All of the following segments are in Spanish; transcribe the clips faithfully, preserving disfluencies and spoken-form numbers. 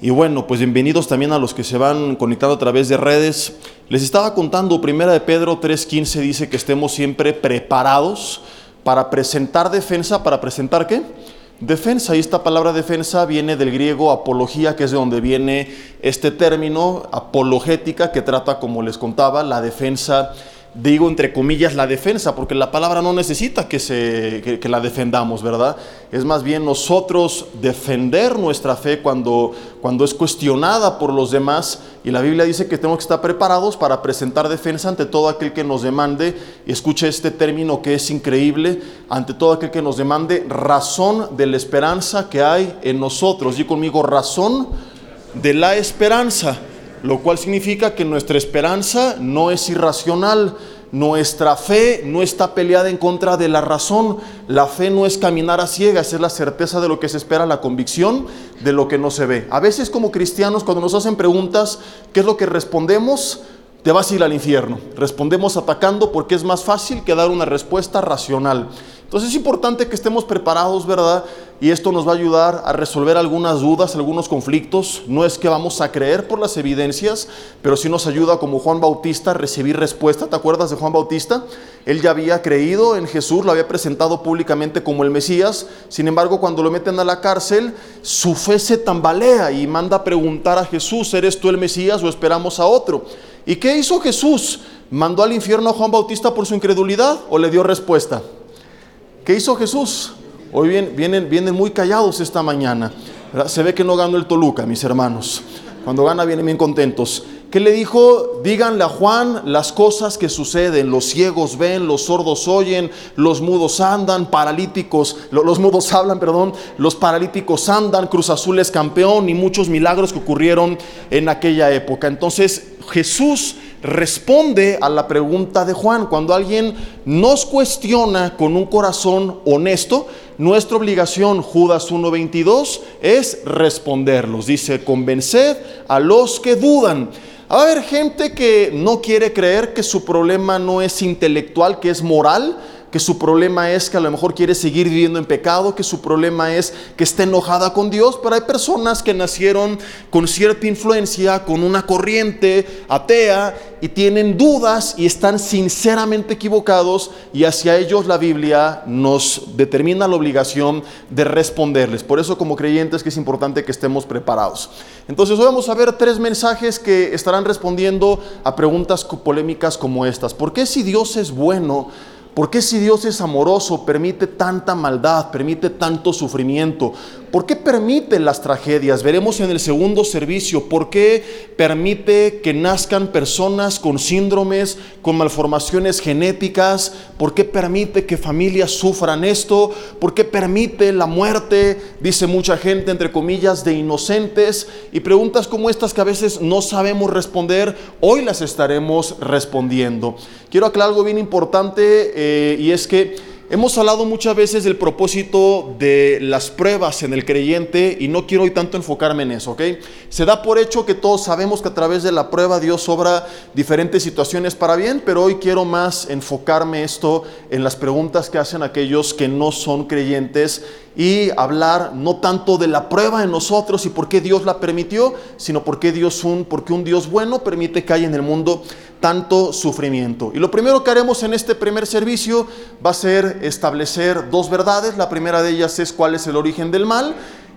Y bueno, pues bienvenidos también a los que se van conectando a través de redes. Les estaba contando, primera de Pedro tres quince dice que estemos siempre preparados para presentar defensa. ¿Para presentar qué? Defensa. Y esta palabra defensa viene del griego apología, que es de donde viene este término, apologética, que trata, como les contaba, la defensa. Digo entre comillas la defensa, porque la palabra no necesita que, se, que, que la defendamos, ¿verdad? Es más bien nosotros defender nuestra fe cuando, cuando es cuestionada por los demás. Y la Biblia dice que tenemos que estar preparados para presentar defensa ante todo aquel que nos demande. Y escuche este término que es increíble: ante todo aquel que nos demande razón de la esperanza que hay en nosotros. Y conmigo, razón de la esperanza. Lo cual significa que nuestra esperanza no es irracional, nuestra fe no está peleada en contra de la razón. La fe no es caminar a ciegas, es la certeza de lo que se espera, la convicción de lo que no se ve. A veces como cristianos, cuando nos hacen preguntas, ¿qué es lo que respondemos? Te vas a ir al infierno. Respondemos atacando porque es más fácil que dar una respuesta racional. Entonces es importante que estemos preparados, ¿verdad? Y esto nos va a ayudar a resolver algunas dudas, algunos conflictos. No es que vamos a creer por las evidencias, pero sí nos ayuda, como Juan Bautista, a recibir respuesta. ¿Te acuerdas de Juan Bautista? Él ya había creído en Jesús, lo había presentado públicamente como el Mesías. Sin embargo, cuando lo meten a la cárcel, su fe se tambalea y manda a preguntar a Jesús: ¿eres tú el Mesías o esperamos a otro? ¿Y qué hizo Jesús? ¿Mandó al infierno a Juan Bautista por su incredulidad o le dio respuesta? ¿Qué hizo Jesús? Hoy vienen, vienen, vienen muy callados esta mañana, ¿verdad? Se ve que no ganó el Toluca, mis hermanos. Cuando gana vienen bien contentos. ¿Qué le dijo? Díganle a Juan las cosas que suceden. Los ciegos ven, los sordos oyen, los mudos andan, paralíticos, los mudos hablan, perdón, los paralíticos andan, Cruz Azul es campeón, y muchos milagros que ocurrieron en aquella época. Entonces Jesús responde a la pregunta de Juan. Cuando alguien nos cuestiona con un corazón honesto, nuestra obligación, Judas uno veintidós, es responderlos. Dice: convenced a los que dudan. Va a haber gente que no quiere creer, que su problema no es intelectual, que es moral, que su problema es que a lo mejor quiere seguir viviendo en pecado, que su problema es que está enojada con Dios. Pero hay personas que nacieron con cierta influencia, con una corriente atea, y tienen dudas y están sinceramente equivocados, y hacia ellos la Biblia nos determina la obligación de responderles. Por eso, como creyentes, que es importante que estemos preparados. Entonces hoy vamos a ver tres mensajes que estarán respondiendo a preguntas polémicas como estas. ¿Por qué, si Dios es bueno, por qué, si Dios es amoroso, permite tanta maldad, permite tanto sufrimiento? ¿Por qué permite las tragedias? Veremos en el segundo servicio por qué permite que nazcan personas con síndromes, con malformaciones genéticas. ¿Por qué permite que familias sufran esto? ¿Por qué permite la muerte, dice mucha gente, entre comillas, de inocentes? Y preguntas como estas que a veces no sabemos responder, hoy las estaremos respondiendo. Quiero aclarar algo bien importante, eh, y es que hemos hablado muchas veces del propósito de las pruebas en el creyente, y no quiero hoy tanto enfocarme en eso, ¿ok? Se da por hecho que todos sabemos que a través de la prueba Dios obra diferentes situaciones para bien, pero hoy quiero más enfocarme esto en las preguntas que hacen aquellos que no son creyentes, y hablar no tanto de la prueba en nosotros y por qué Dios la permitió, sino por qué Dios un, porque un Dios bueno permite que haya en el mundo tanto sufrimiento. Y lo primero que haremos en este primer servicio va a ser establecer dos verdades. La primera de ellas es cuál es el origen del mal,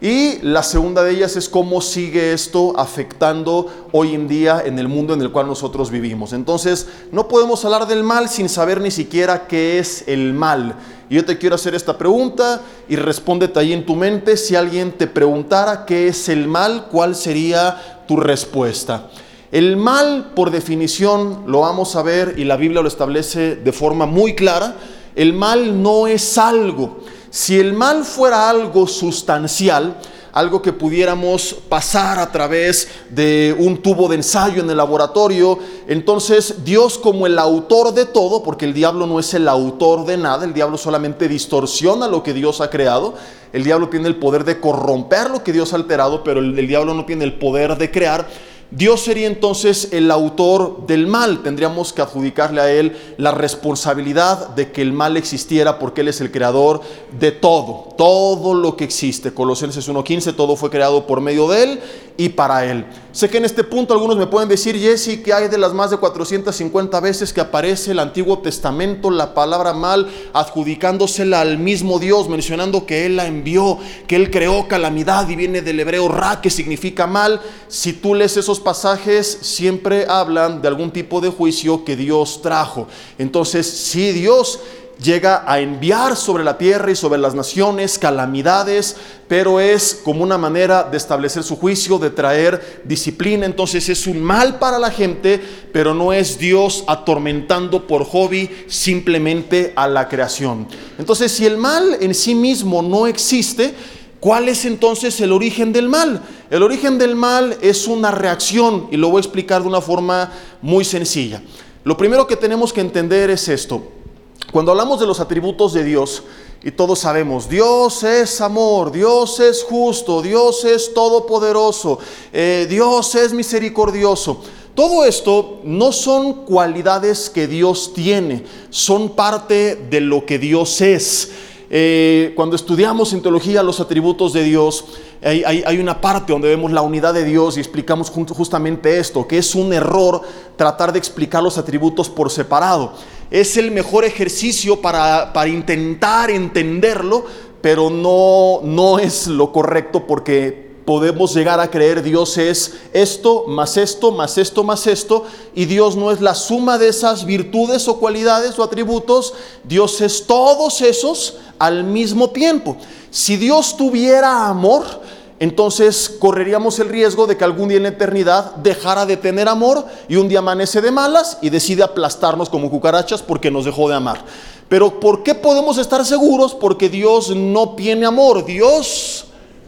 y la segunda de ellas es cómo sigue esto afectando hoy en día en el mundo en el cual nosotros vivimos. Entonces, no podemos hablar del mal sin saber ni siquiera qué es el mal. Y yo te quiero hacer esta pregunta y respóndete ahí en tu mente. Si alguien te preguntara qué es el mal, ¿cuál sería tu respuesta? El mal, por definición, lo vamos a ver, y la Biblia lo establece de forma muy clara. El mal no es algo. Si el mal fuera algo sustancial, algo que pudiéramos pasar a través de un tubo de ensayo en el laboratorio, entonces Dios, como el autor de todo, porque el diablo no es el autor de nada, el diablo solamente distorsiona lo que Dios ha creado. El diablo tiene el poder de corromper lo que Dios ha alterado, pero el, el diablo no tiene el poder de crear. Dios sería entonces el autor del mal. Tendríamos que adjudicarle a Él la responsabilidad de que el mal existiera, porque Él es el creador de todo, todo lo que existe. Colosenses uno quince, todo fue creado por medio de Él y para Él. Sé que en este punto algunos me pueden decir: Jesse, ¿qué hay de las más de cuatrocientas cincuenta veces que aparece el Antiguo Testamento la palabra mal adjudicándosela al mismo Dios, mencionando que Él la envió, que Él creó calamidad, y viene del hebreo ra, que significa mal? Si tú lees esos pasajes, siempre hablan de algún tipo de juicio que Dios trajo. Entonces, si Dios llega a enviar sobre la tierra y sobre las naciones calamidades, pero es como una manera de establecer su juicio, de traer disciplina. Entonces es un mal para la gente, pero no es Dios atormentando por hobby simplemente a la creación. Entonces, si el mal en sí mismo no existe, ¿cuál es entonces el origen del mal? El origen del mal es una reacción, y lo voy a explicar de una forma muy sencilla. Lo primero que tenemos que entender es esto. Cuando hablamos de los atributos de Dios, y todos sabemos, Dios es amor, Dios es justo, Dios es todopoderoso, eh, Dios es misericordioso. Todo esto no son cualidades que Dios tiene, son parte de lo que Dios es. Eh, cuando estudiamos en teología los atributos de Dios, hay, hay, hay una parte donde vemos la unidad de Dios y explicamos justamente esto, que es un error tratar de explicar los atributos por separado. Es el mejor ejercicio para, para intentar entenderlo, pero no, no es lo correcto, porque podemos llegar a creer Dios es esto, más esto, más esto, más esto, y Dios no es la suma de esas virtudes o cualidades o atributos. Dios es todos esos al mismo tiempo. Si Dios tuviera amor, entonces correríamos el riesgo de que algún día en la eternidad dejara de tener amor, y un día amanece de malas y decide aplastarnos como cucarachas porque nos dejó de amar. Pero ¿por qué podemos estar seguros? Porque Dios no tiene amor. Dios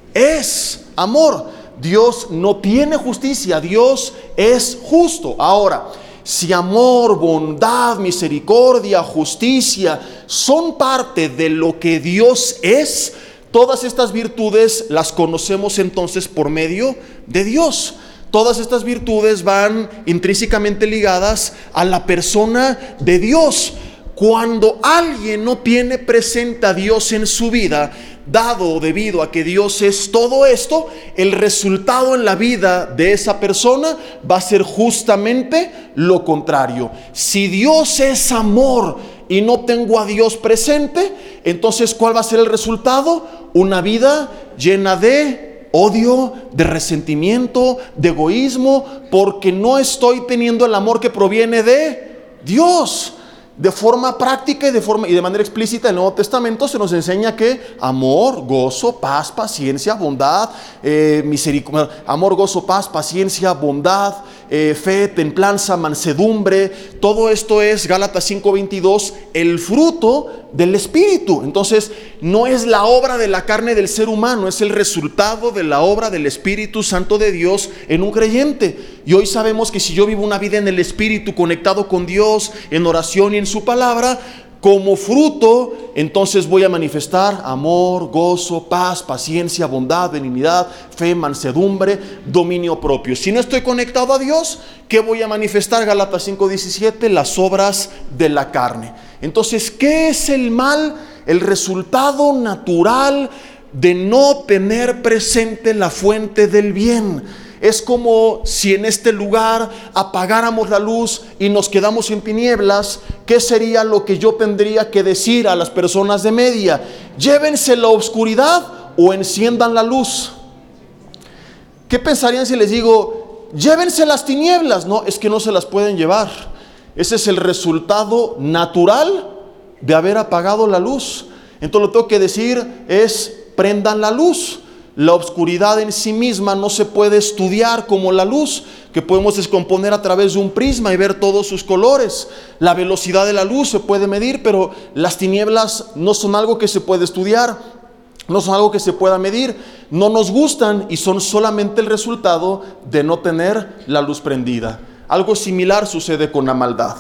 es amor. Dios no tiene justicia. Dios es justo. Ahora, si amor, bondad, misericordia, justicia son parte de lo que Dios es, todas estas virtudes las conocemos entonces por medio de Dios. Todas estas virtudes van intrínsecamente ligadas a la persona de Dios. Cuando alguien no tiene presente a Dios en su vida, dado o debido a que Dios es todo esto, el resultado en la vida de esa persona va a ser justamente lo contrario. Si Dios es amor y no tengo a Dios presente, entonces ¿cuál va a ser el resultado? Una vida llena de odio, de resentimiento, de egoísmo, porque no estoy teniendo el amor que proviene de Dios. De forma práctica y de forma y de manera explícita, en el Nuevo Testamento se nos enseña que amor, gozo, paz, paciencia, bondad, eh, misericordia, amor, gozo, paz, paciencia, bondad, eh, fe, templanza, mansedumbre, todo esto es, Gálatas cinco veintidós, el fruto del Espíritu. Entonces, no es la obra de la carne del ser humano, es el resultado de la obra del Espíritu Santo de Dios en un creyente. Y hoy sabemos que si yo vivo una vida en el Espíritu, conectado con Dios, en oración y en su palabra, como fruto, entonces voy a manifestar amor, gozo, paz, paciencia, bondad, benignidad, fe, mansedumbre, dominio propio. Si no estoy conectado a Dios, ¿qué voy a manifestar? Gálatas cinco diecisiete, las obras de la carne. Entonces, ¿qué es el mal? El resultado natural de no tener presente la fuente del bien. Es como si en este lugar apagáramos la luz y nos quedamos en tinieblas. ¿Qué sería lo que yo tendría que decir a las personas de media? Llévense la oscuridad o enciendan la luz. ¿Qué pensarían si les digo, llévense las tinieblas? No, es que no se las pueden llevar. Ese es el resultado natural de haber apagado la luz. Entonces lo que tengo que decir es, prendan la luz. La oscuridad en sí misma no se puede estudiar como la luz, que podemos descomponer a través de un prisma y ver todos sus colores. La velocidad de la luz se puede medir, pero las tinieblas no son algo que se puede estudiar, no son algo que se pueda medir, no nos gustan y son solamente el resultado de no tener la luz prendida. Algo similar sucede con la maldad.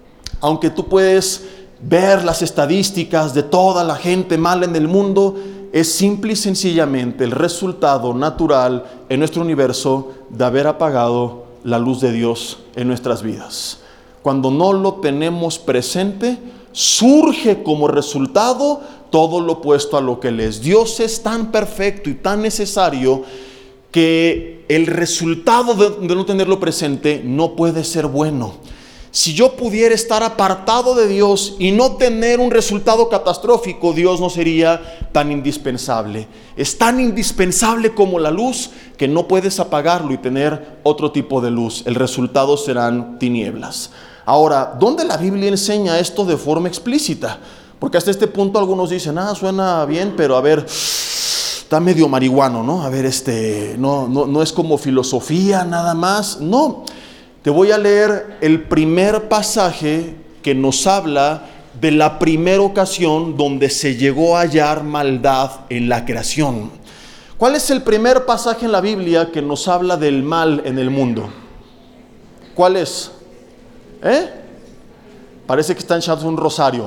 Aunque tú puedes ver las estadísticas de toda la gente mala en el mundo, es simple y sencillamente el resultado natural en nuestro universo de haber apagado la luz de Dios en nuestras vidas. Cuando no lo tenemos presente, surge como resultado todo lo opuesto a lo que Él es. Dios es tan perfecto y tan necesario que el resultado de, de no tenerlo presente no puede ser bueno. Si yo pudiera estar apartado de Dios y no tener un resultado catastrófico, Dios no sería tan indispensable. Es tan indispensable como la luz que no puedes apagarlo y tener otro tipo de luz. El resultado serán tinieblas. Ahora, ¿dónde la Biblia enseña esto de forma explícita? Porque hasta este punto algunos dicen, ah, suena bien, pero a ver, está medio marihuano, ¿no? A ver, este, no, no, no es como filosofía nada más. No. Te voy a leer el primer pasaje que nos habla de la primera ocasión donde se llegó a hallar maldad en la creación. ¿Cuál es el primer pasaje en la Biblia que nos habla del mal en el mundo? ¿Cuál es? ¿Eh? Parece que están echando un rosario.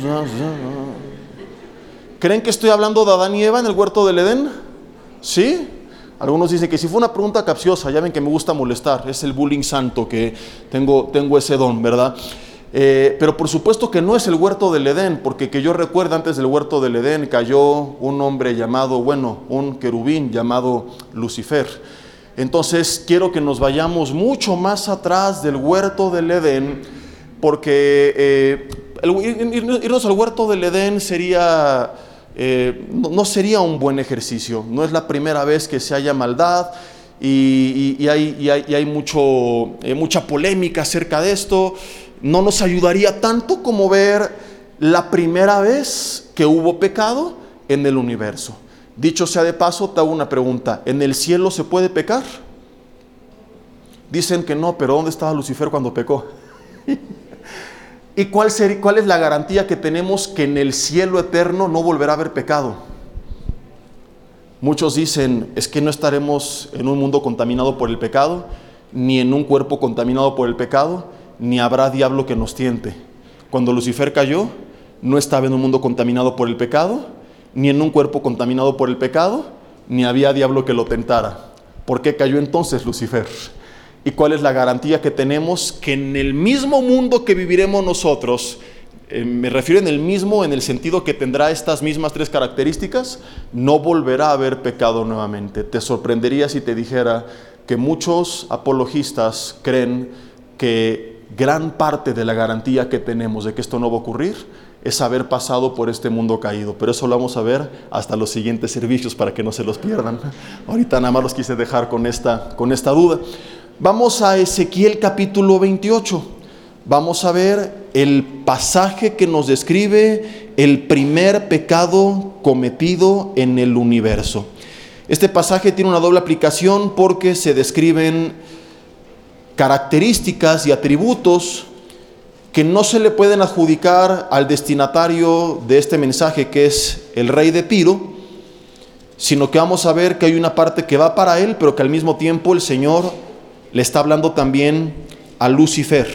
¿Creen que estoy hablando de Adán y Eva en el huerto del Edén? ¿Sí? Algunos dicen que si fue una pregunta capciosa, ya ven que me gusta molestar, es el bullying santo que tengo, tengo ese don, ¿verdad? Eh, pero por supuesto que no es el huerto del Edén, porque que yo recuerdo antes del huerto del Edén cayó un hombre llamado, bueno, un querubín llamado Lucifer. Entonces quiero que nos vayamos mucho más atrás del huerto del Edén, porque eh, el, irnos al huerto del Edén sería... Eh, no, no sería un buen ejercicio. No es la primera vez que se haya maldad y, y, y hay, y hay, y hay mucho, eh, mucha polémica acerca de esto. No nos ayudaría tanto como ver la primera vez que hubo pecado en el universo. Dicho sea de paso, te hago una pregunta: ¿en el cielo se puede pecar? Dicen que no, pero ¿dónde estaba Lucifer cuando pecó? ¿Y cuál, sería, cuál es la garantía que tenemos que en el cielo eterno no volverá a haber pecado? Muchos dicen, es que no estaremos en un mundo contaminado por el pecado, ni en un cuerpo contaminado por el pecado, ni habrá diablo que nos tiente. Cuando Lucifer cayó, no estaba en un mundo contaminado por el pecado, ni en un cuerpo contaminado por el pecado, ni había diablo que lo tentara. ¿Por qué cayó entonces Lucifer? ¿Y cuál es la garantía que tenemos? Que en el mismo mundo que viviremos nosotros, eh, me refiero en el mismo, en el sentido que tendrá estas mismas tres características, no volverá a haber pecado nuevamente. Te sorprendería si te dijera que muchos apologistas creen que gran parte de la garantía que tenemos de que esto no va a ocurrir es haber pasado por este mundo caído. Pero eso lo vamos a ver hasta los siguientes servicios para que no se los pierdan. Ahorita nada más los quise dejar con esta, con esta duda. Vamos a Ezequiel capítulo veintiocho. Vamos a ver el pasaje que nos describe el primer pecado cometido en el universo. Este pasaje tiene una doble aplicación porque se describen características y atributos que no se le pueden adjudicar al destinatario de este mensaje, que es el rey de Tiro, sino que vamos a ver que hay una parte que va para él, pero que al mismo tiempo el Señor le está hablando también a Lucifer,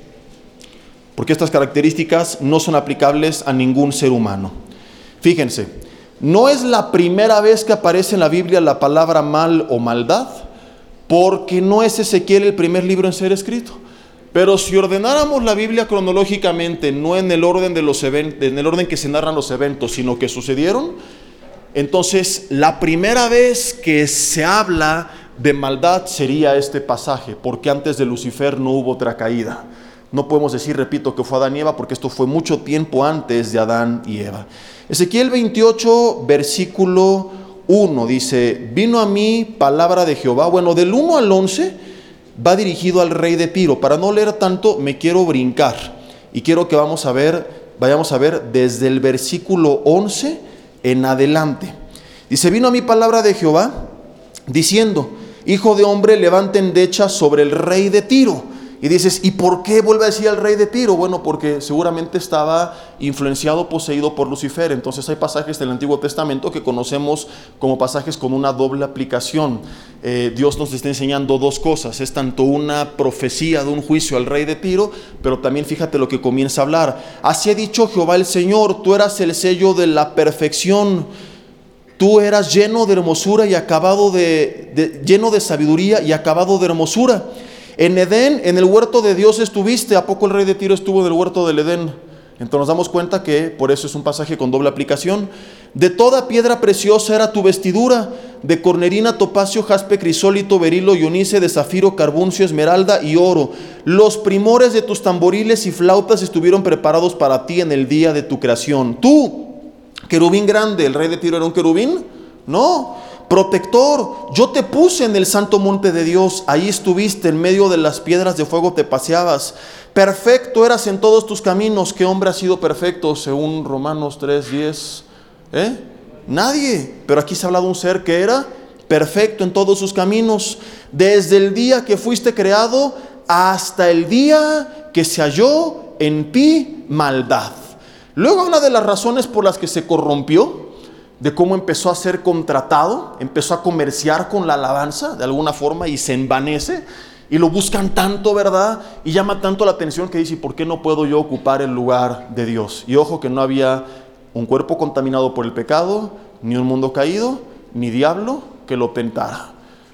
porque estas características no son aplicables a ningún ser humano. Fíjense, no es la primera vez que aparece en la Biblia la palabra mal o maldad, porque no es Ezequiel el primer libro en ser escrito. Pero si ordenáramos la Biblia cronológicamente, no en el orden de los eventos, en el orden que se narran los eventos, sino que sucedieron, entonces la primera vez que se habla de maldad sería este pasaje, porque antes de Lucifer no hubo otra caída. No podemos decir, repito, que fue Adán y Eva, porque esto fue mucho tiempo antes de Adán y Eva. Ezequiel veintiocho, versículo uno, dice: vino a mí palabra de Jehová. Bueno, del uno al once va dirigido al rey de Tiro. Para no leer tanto, me quiero brincar y quiero que vamos a ver, vayamos a ver desde el versículo once en adelante. Dice: vino a mí palabra de Jehová diciendo: hijo de hombre, levanta endecha sobre el rey de Tiro. Y dices, ¿y por qué vuelve a decir al rey de Tiro? Bueno, porque seguramente estaba influenciado, poseído por Lucifer. Entonces hay pasajes del Antiguo Testamento que conocemos como pasajes con una doble aplicación. Eh, Dios nos está enseñando dos cosas. Es tanto una profecía de un juicio al rey de Tiro, pero también fíjate lo que comienza a hablar. Así ha dicho Jehová el Señor: tú eras el sello de la perfección. Tú eras lleno de hermosura y acabado de, de lleno de sabiduría y acabado de hermosura. En Edén, en el huerto de Dios estuviste. ¿A poco el rey de Tiro estuvo en el huerto del Edén? Entonces nos damos cuenta que por eso es un pasaje con doble aplicación. De toda piedra preciosa era tu vestidura, de cornerina, topacio, jaspe, crisólito, berilo, ionice, de zafiro, carbuncio, esmeralda y oro. Los primores de tus tamboriles y flautas estuvieron preparados para ti en el día de tu creación. Tú, querubín grande, ¿el rey de Tiro era un querubín? No. Protector, yo te puse en el santo monte de Dios, ahí estuviste, en medio de las piedras de fuego te paseabas. Perfecto eras en todos tus caminos. ¿Qué hombre ha sido perfecto según Romanos tres diez? ¿Eh? Nadie. Pero aquí se habla de un ser que era perfecto en todos sus caminos, desde el día que fuiste creado hasta el día que se halló en ti maldad. Luego habla de las razones por las que se corrompió, de cómo empezó a ser contratado, empezó a comerciar con la alabanza de alguna forma y se envanece y lo buscan tanto, ¿verdad? Y llama tanto la atención que dice, ¿por qué no puedo yo ocupar el lugar de Dios? Y ojo que no había un cuerpo contaminado por el pecado, ni un mundo caído, ni diablo que lo tentara.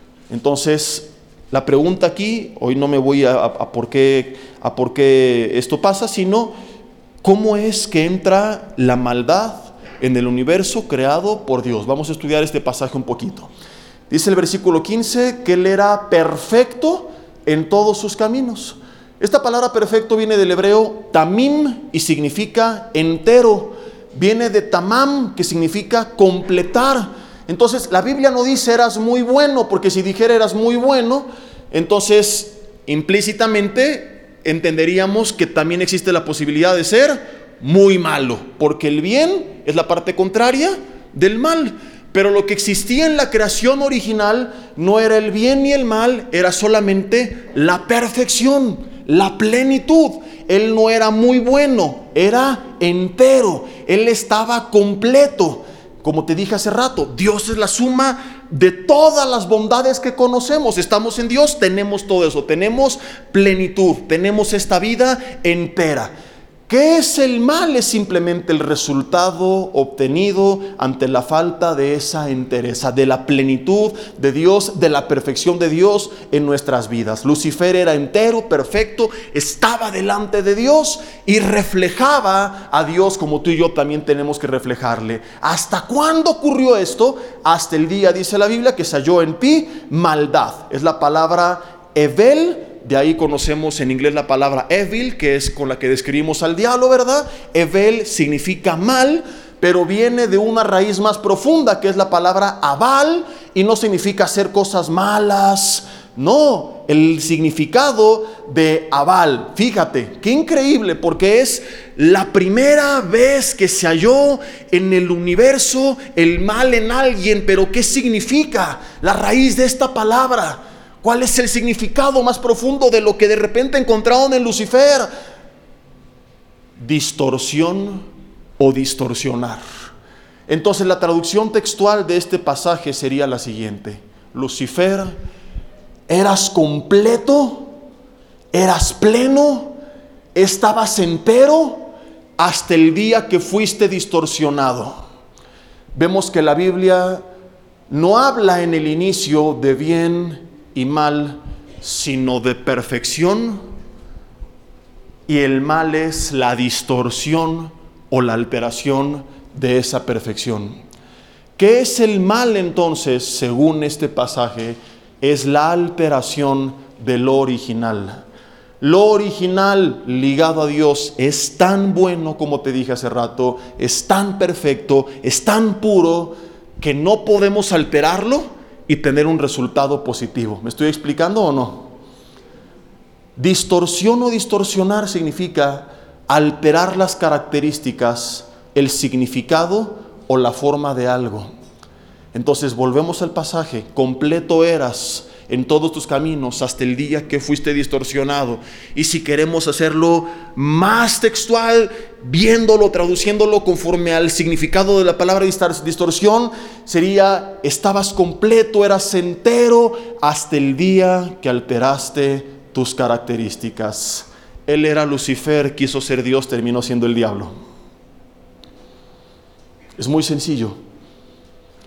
Entonces, la pregunta aquí, hoy no me voy a, a, a, por qué, a por qué esto pasa, sino ¿cómo es que entra la maldad en el universo creado por Dios? Vamos a estudiar este pasaje un poquito. Dice el versículo quince que Él era perfecto en todos sus caminos. Esta palabra perfecto viene del hebreo tamim y significa entero. Viene de tamam, que significa completar. Entonces la Biblia no dice eras muy bueno, porque si dijera eras muy bueno, entonces implícitamente entenderíamos que también existe la posibilidad de ser muy malo, porque el bien es la parte contraria del mal. Pero lo que existía en la creación original no era el bien ni el mal, era solamente la perfección, la plenitud. Él no era muy bueno, era entero, Él estaba completo. Como te dije hace rato, Dios es la suma de todas las bondades que conocemos. Estamos en Dios, tenemos todo eso, tenemos plenitud, tenemos esta vida entera. ¿Qué es el mal? Es simplemente el resultado obtenido ante la falta de esa entereza, de la plenitud de Dios, de la perfección de Dios en nuestras vidas. Lucifer era entero, perfecto, estaba delante de Dios y reflejaba a Dios como tú y yo también tenemos que reflejarle. ¿Hasta cuándo ocurrió esto? Hasta el día, dice la Biblia, que se halló en ti maldad. Es la palabra Evel. De ahí conocemos en inglés la palabra evil, que es con la que describimos al diablo, ¿verdad? Evel significa mal, pero viene de una raíz más profunda, que es la palabra abal, y no significa hacer cosas malas. No, el significado de abal, fíjate, qué increíble, porque es la primera vez que se halló en el universo el mal en alguien. Pero ¿qué significa la raíz de esta palabra? ¿Cuál es el significado más profundo de lo que de repente encontraron en Lucifer? Distorsión o distorsionar. Entonces la traducción textual de este pasaje sería la siguiente: Lucifer, eras completo, eras pleno, estabas entero hasta el día que fuiste distorsionado. Vemos que la Biblia no habla en el inicio de bien y mal, sino de perfección, y el mal es la distorsión o la alteración de esa perfección. ¿Qué es el mal entonces? Según este pasaje, es la alteración de lo original. Lo original ligado a Dios es tan bueno, como te dije hace rato, es tan perfecto, es tan puro, que no podemos alterarlo y tener un resultado positivo. ¿Me estoy explicando o no? Distorsión o distorsionar significa alterar las características, el significado o la forma de algo. Entonces volvemos al pasaje: completo eras en todos tus caminos hasta el día que fuiste distorsionado. Y si queremos hacerlo más textual, viéndolo, traduciéndolo conforme al significado de la palabra distorsión, sería: estabas completo, eras entero hasta el día que alteraste tus características. Él era Lucifer, quiso ser Dios, terminó siendo el diablo. Es muy sencillo.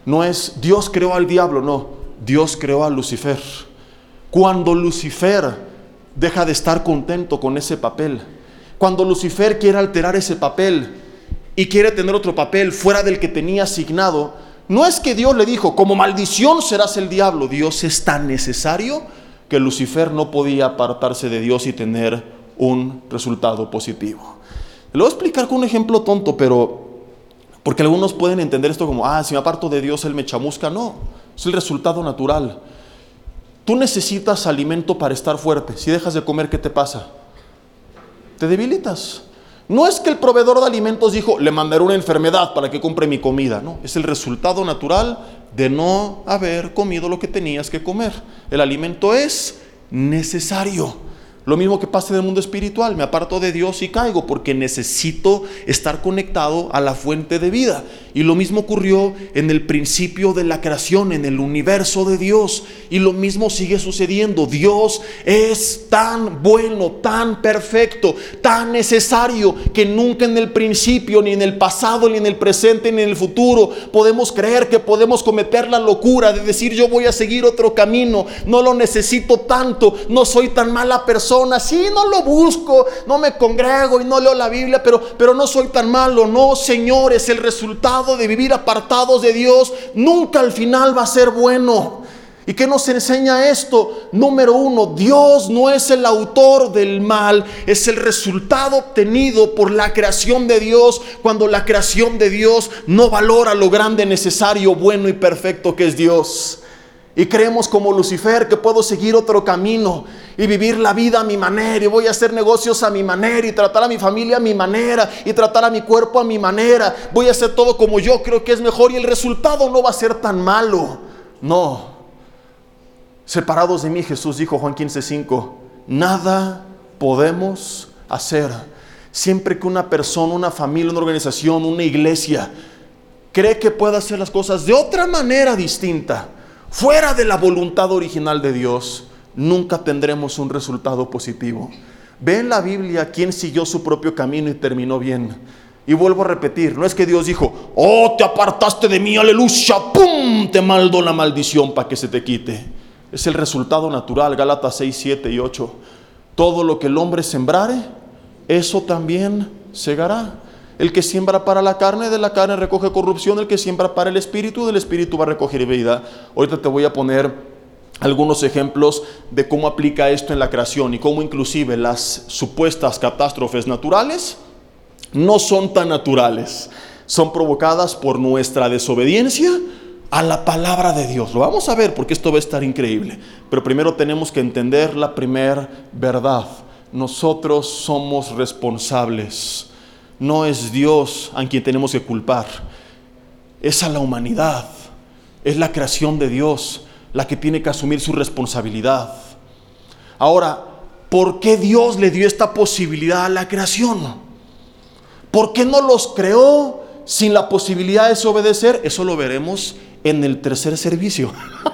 No es Dios creó al diablo, no, Dios creó a Lucifer. Cuando Lucifer deja de estar contento con ese papel, cuando Lucifer quiere alterar ese papel y quiere tener otro papel fuera del que tenía asignado, no es que Dios le dijo, como maldición serás el diablo. Dios es tan necesario que Lucifer no podía apartarse de Dios y tener un resultado positivo. Le voy a explicar con un ejemplo tonto, pero porque algunos pueden entender esto como, ah, si me aparto de Dios, Él me chamusca. No, es el resultado natural. Tú necesitas alimento para estar fuerte. Si dejas de comer, ¿qué te pasa? Te debilitas. No es que el proveedor de alimentos dijo, le mandaré una enfermedad para que compre mi comida. No, es el resultado natural de no haber comido lo que tenías que comer. El alimento es necesario. Lo mismo que pasa en el mundo espiritual, me aparto de Dios y caigo porque necesito estar conectado a la fuente de vida. Y lo mismo ocurrió en el principio de la creación, en el universo de Dios. Y lo mismo sigue sucediendo. Dios es tan bueno, tan perfecto, tan necesario, que nunca en el principio, ni en el pasado, ni en el presente, ni en el futuro podemos creer que podemos cometer la locura de decir, yo voy a seguir otro camino, no lo necesito tanto, no soy tan mala persona. Sí, no lo busco, no me congrego y no leo la Biblia, pero, pero no soy tan malo. No, señores, el resultado de vivir apartados de Dios nunca al final va a ser bueno. ¿Y qué nos enseña esto? Número uno, Dios no es el autor del mal, es el resultado obtenido por la creación de Dios, cuando la creación de Dios no valora lo grande, necesario, bueno y perfecto que es Dios. Y creemos como Lucifer que puedo seguir otro camino y vivir la vida a mi manera, y voy a hacer negocios a mi manera, y tratar a mi familia a mi manera, y tratar a mi cuerpo a mi manera. Voy a hacer todo como yo creo que es mejor, y el resultado no va a ser tan malo. No. Separados de mí, Jesús dijo, Juan quince cinco, nada podemos hacer. Siempre que una persona, una familia, una organización, una iglesia cree que puede hacer las cosas de otra manera distinta, fuera de la voluntad original de Dios, nunca tendremos un resultado positivo. Ve en la Biblia quién siguió su propio camino y terminó bien. Y vuelvo a repetir, no es que Dios dijo, oh, te apartaste de mí, aleluya, pum, te mando la maldición para que se te quite. Es el resultado natural, Gálatas seis, siete y ocho. Todo lo que el hombre sembrare, eso también segará. El que siembra para la carne, de la carne recoge corrupción. El que siembra para el espíritu, del espíritu va a recoger vida. Ahorita te voy a poner algunos ejemplos de cómo aplica esto en la creación y cómo inclusive las supuestas catástrofes naturales no son tan naturales. Son provocadas por nuestra desobediencia a la palabra de Dios. Lo vamos a ver porque esto va a estar increíble. Pero primero tenemos que entender la primer verdad. Nosotros somos responsables. No es Dios a quien tenemos que culpar, es a la humanidad, es la creación de Dios la que tiene que asumir su responsabilidad. Ahora, ¿por qué Dios le dio esta posibilidad a la creación? ¿Por qué no los creó sin la posibilidad de desobedecer? Eso lo veremos en el tercer servicio.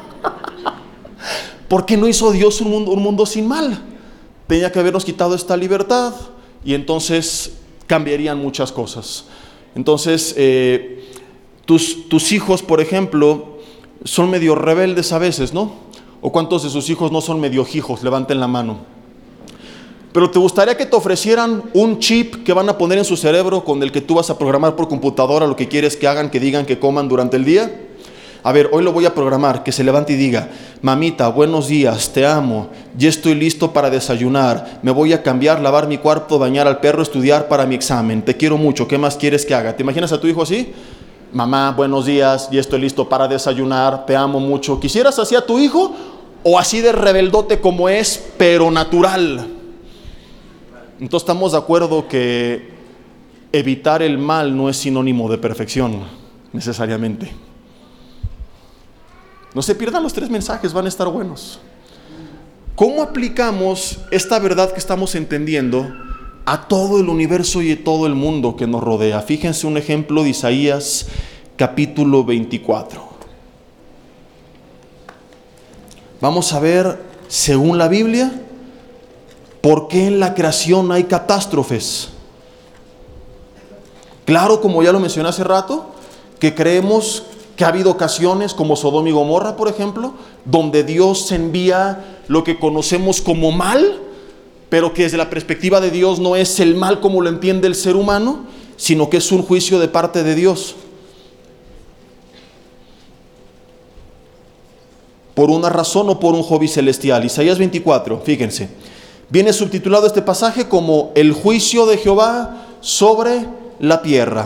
¿Por qué no hizo Dios un mundo, un mundo sin mal? Tenía que habernos quitado esta libertad y entonces cambiarían muchas cosas. Entonces, eh, tus, tus hijos, por ejemplo, son medio rebeldes a veces, ¿no? ¿O cuántos de sus hijos no son medio hijos? Levanten la mano. Pero ¿te gustaría que te ofrecieran un chip que van a poner en su cerebro con el que tú vas a programar por computadora lo que quieres que hagan, que digan, que coman durante el día? A ver, hoy lo voy a programar, que se levante y diga, mamita, buenos días, te amo, ya estoy listo para desayunar, me voy a cambiar, lavar mi cuarto, bañar al perro, estudiar para mi examen, te quiero mucho, ¿qué más quieres que haga? ¿Te imaginas a tu hijo así? Mamá, buenos días, ya estoy listo para desayunar, te amo mucho. ¿Quisieras así a tu hijo o así de rebeldote como es, pero natural? Entonces estamos de acuerdo que evitar el mal no es sinónimo de perfección, necesariamente. No se pierdan los tres mensajes, van a estar buenos. ¿Cómo aplicamos esta verdad que estamos entendiendo a todo el universo y a todo el mundo que nos rodea? Fíjense un ejemplo de Isaías capítulo veinticuatro. Vamos a ver, según la Biblia, por qué en la creación hay catástrofes. Claro, como ya lo mencioné hace rato, que creemos Que ha habido ocasiones como Sodoma y Gomorra, por ejemplo, donde Dios envía lo que conocemos como mal, pero que desde la perspectiva de Dios no es el mal como lo entiende el ser humano, sino que es un juicio de parte de Dios. Por una razón o por un hobby celestial. Isaías veinticuatro, fíjense, viene subtitulado este pasaje como el juicio de Jehová sobre la tierra.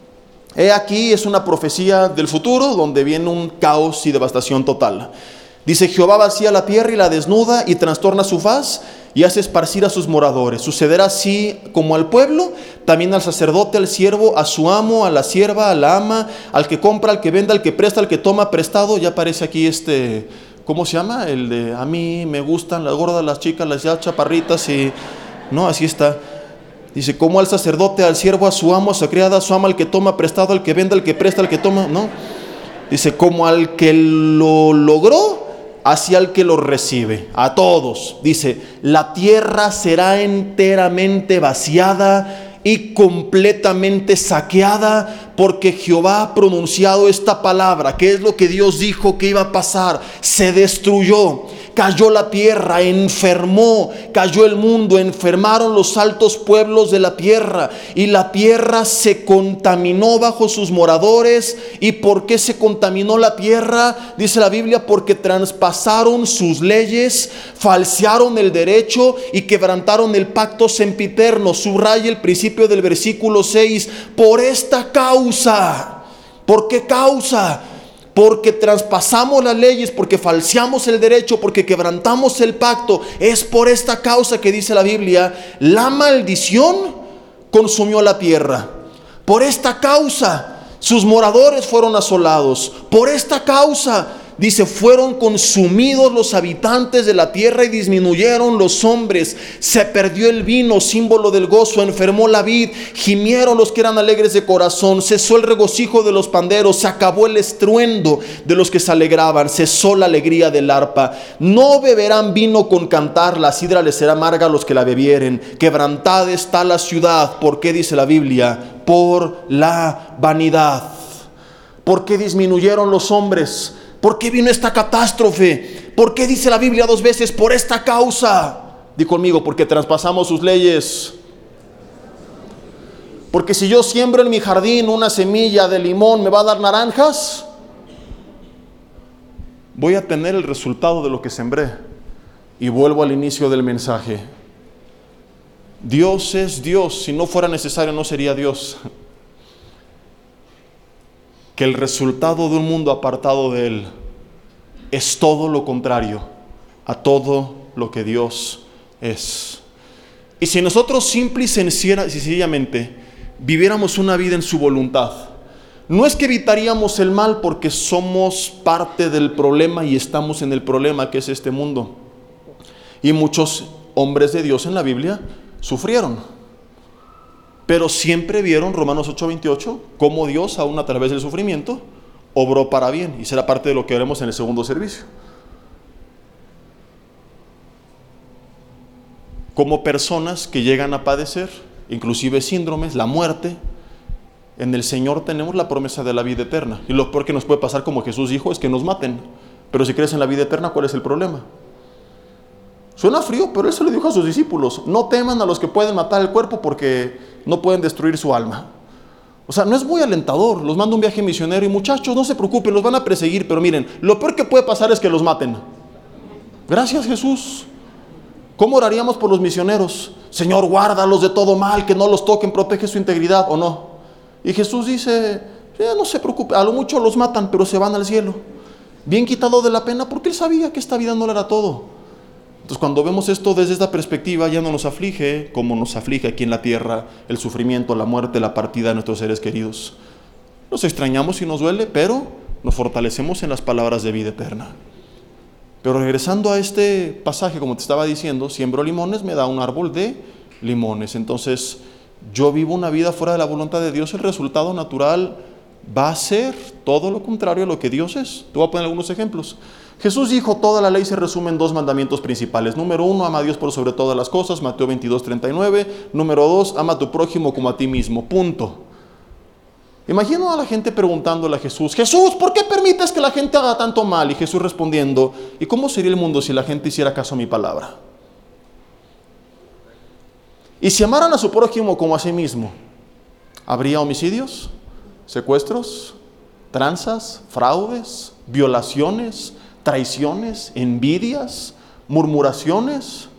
He aquí, es una profecía del futuro donde viene un caos y devastación total. Dice: Jehová vacía la tierra y la desnuda y trastorna su faz y hace esparcir a sus moradores. Sucederá así como al pueblo, también al sacerdote, al siervo, a su amo, a la sierva, a la ama, al que compra, al que vende, al que presta, al que toma prestado. Ya aparece aquí este, ¿cómo se llama? El de a mí me gustan las gordas, las chicas, las ya chaparritas y... No, así está. Dice, como al sacerdote, al siervo, a su amo, a su criada, a su ama, al que toma prestado, al que vende, al que presta, al que toma, no. Dice, como al que lo logró, así al que lo recibe, a todos. Dice, la tierra será enteramente vaciada y completamente saqueada, porque Jehová ha pronunciado esta palabra. ¿Qué es lo que Dios dijo que iba a pasar? Se destruyó. Cayó la tierra, enfermó, cayó el mundo, enfermaron los altos pueblos de la tierra, y la tierra se contaminó bajo sus moradores. ¿Y por qué se contaminó la tierra? Dice la Biblia, porque traspasaron sus leyes, falsearon el derecho y quebrantaron el pacto sempiterno. Subraya el principio del versículo seis, por esta causa. ¿Por qué causa? Porque traspasamos las leyes, porque falseamos el derecho, porque quebrantamos el pacto. Es por esta causa que dice la Biblia, la maldición consumió la tierra. Por esta causa sus moradores fueron asolados. Por esta causa, dice, fueron consumidos los habitantes de la tierra y disminuyeron los hombres. Se perdió el vino, símbolo del gozo, enfermó la vid, gimieron los que eran alegres de corazón, cesó el regocijo de los panderos, se acabó el estruendo de los que se alegraban, cesó la alegría del arpa. No beberán vino con cantar, la sidra les será amarga a los que la bebieren. Quebrantada está la ciudad. ¿Por qué dice la Biblia? Por la vanidad. ¿Por qué disminuyeron los hombres? ¿Por qué vino esta catástrofe? ¿Por qué dice la Biblia dos veces? Por esta causa. Di conmigo, porque traspasamos sus leyes. Porque si yo siembro en mi jardín una semilla de limón, ¿me va a dar naranjas? Voy a tener el resultado de lo que sembré. Y vuelvo al inicio del mensaje. Dios es Dios. Si no fuera necesario, no sería Dios. Que el resultado de un mundo apartado de Él es todo lo contrario a todo lo que Dios es. Y si nosotros simple y sencillamente viviéramos una vida en su voluntad, no es que evitaríamos el mal, porque somos parte del problema y estamos en el problema que es este mundo. Y muchos hombres de Dios en la Biblia sufrieron. Pero siempre vieron, Romanos ocho veintiocho, cómo Dios, aún a través del sufrimiento, obró para bien. Y será parte de lo que veremos en el segundo servicio. Como personas que llegan a padecer, inclusive síndromes, la muerte, en el Señor tenemos la promesa de la vida eterna. Y lo peor que nos puede pasar, como Jesús dijo, es que nos maten. Pero si crees en la vida eterna, ¿cuál es el problema? Suena frío, pero eso le dijo a sus discípulos: no teman a los que pueden matar el cuerpo, porque no pueden destruir su alma. O sea, no es muy alentador. Los manda un viaje misionero y muchachos, no se preocupen, los van a perseguir, pero miren, lo peor que puede pasar es que los maten. Gracias, Jesús. ¿Cómo oraríamos por los misioneros? Señor, guárdalos de todo mal, que no los toquen, protege su integridad, ¿o no? Y Jesús dice, eh, no se preocupe, a lo mucho los matan, pero se van al cielo. Bien quitado de la pena, porque Él sabía que esta vida no le era todo. Entonces, cuando vemos esto desde esta perspectiva, ya no nos aflige como nos aflige aquí en la tierra el sufrimiento, la muerte, la partida de nuestros seres queridos. Nos extrañamos y nos duele, pero nos fortalecemos en las palabras de vida eterna. Pero regresando a este pasaje, como te estaba diciendo, siembro limones, me da un árbol de limones. Entonces, yo vivo una vida fuera de la voluntad de Dios, el resultado natural va a ser todo lo contrario a lo que Dios es. Te voy a poner algunos ejemplos. Jesús dijo, toda la ley se resume en dos mandamientos principales. Número uno, ama a Dios por sobre todas las cosas, Mateo veintidós, treinta y nueve. Número dos, ama a tu prójimo como a ti mismo. Punto. Imagino a la gente preguntándole a Jesús, Jesús, ¿por qué permites que la gente haga tanto mal? Y Jesús respondiendo, ¿y cómo sería el mundo si la gente hiciera caso a mi palabra? Y si amaran a su prójimo como a sí mismo, ¿habría homicidios, secuestros, tranzas, fraudes, violaciones, traiciones, envidias, murmuraciones,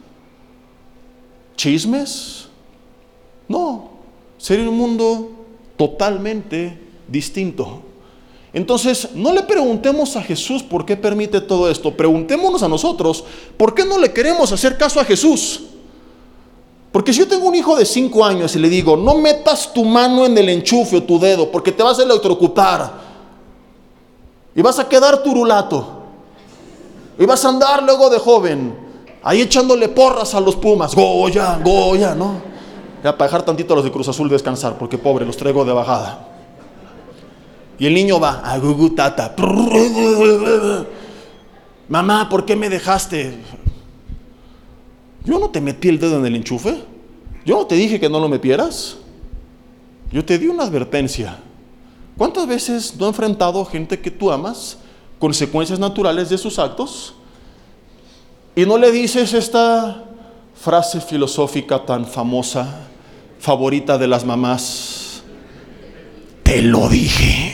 chismes? No, sería un mundo totalmente distinto. Entonces, no le preguntemos a Jesús por qué permite todo esto. Preguntémonos a nosotros, ¿por qué no le queremos hacer caso a Jesús? Porque si yo tengo un hijo de cinco años y le digo, no metas tu mano en el enchufe o tu dedo, porque te vas a electrocutar y vas a quedar turulato y vas a andar luego de joven ahí echándole porras a los Pumas, Goya, Goya, ¿no? Ya para dejar tantito a los de Cruz Azul descansar, porque pobre, los traigo de bajada. Y el niño va, a gugu tata. Mamá, ¿por qué me dejaste? Yo no te metí el dedo en el enchufe. Yo no te dije que no lo metieras. Yo te di una advertencia. ¿Cuántas veces no he enfrentado gente que tú amas, consecuencias naturales de sus actos? Y no le dices esta frase filosófica tan famosa, favorita de las mamás, te lo dije.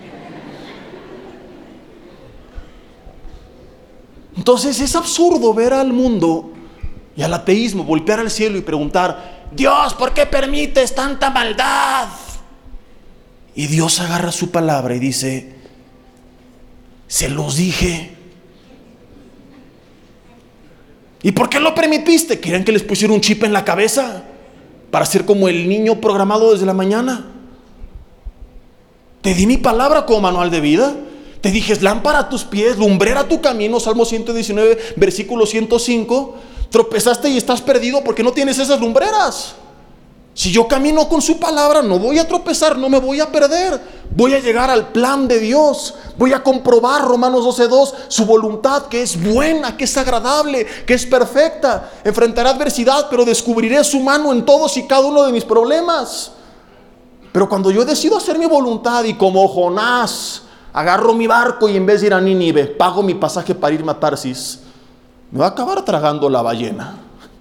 Entonces es absurdo ver al mundo y al ateísmo voltear al cielo y preguntar, Dios, ¿por qué permites tanta maldad? Y Dios agarra su palabra y dice, se los dije. ¿Y por qué lo permitiste? ¿Querían que les pusiera un chip en la cabeza para ser como el niño programado desde la mañana? Te di mi palabra como manual de vida. Te dije, es lámpara a tus pies, lumbrera tu camino, Salmo ciento diecinueve, versículo ciento cinco. Tropezaste y estás perdido porque no tienes esas lumbreras. Si yo camino con su palabra, no voy a tropezar, no me voy a perder. Voy a llegar al plan de Dios. Voy a comprobar, Romanos doce dos, su voluntad, que es buena, que es agradable, que es perfecta. Enfrentaré adversidad, pero descubriré su mano en todos y cada uno de mis problemas. Pero cuando yo decido hacer mi voluntad y como Jonás, agarro mi barco y en vez de ir a Nínive, pago mi pasaje para irme a Tarsis, me va a acabar tragando la ballena.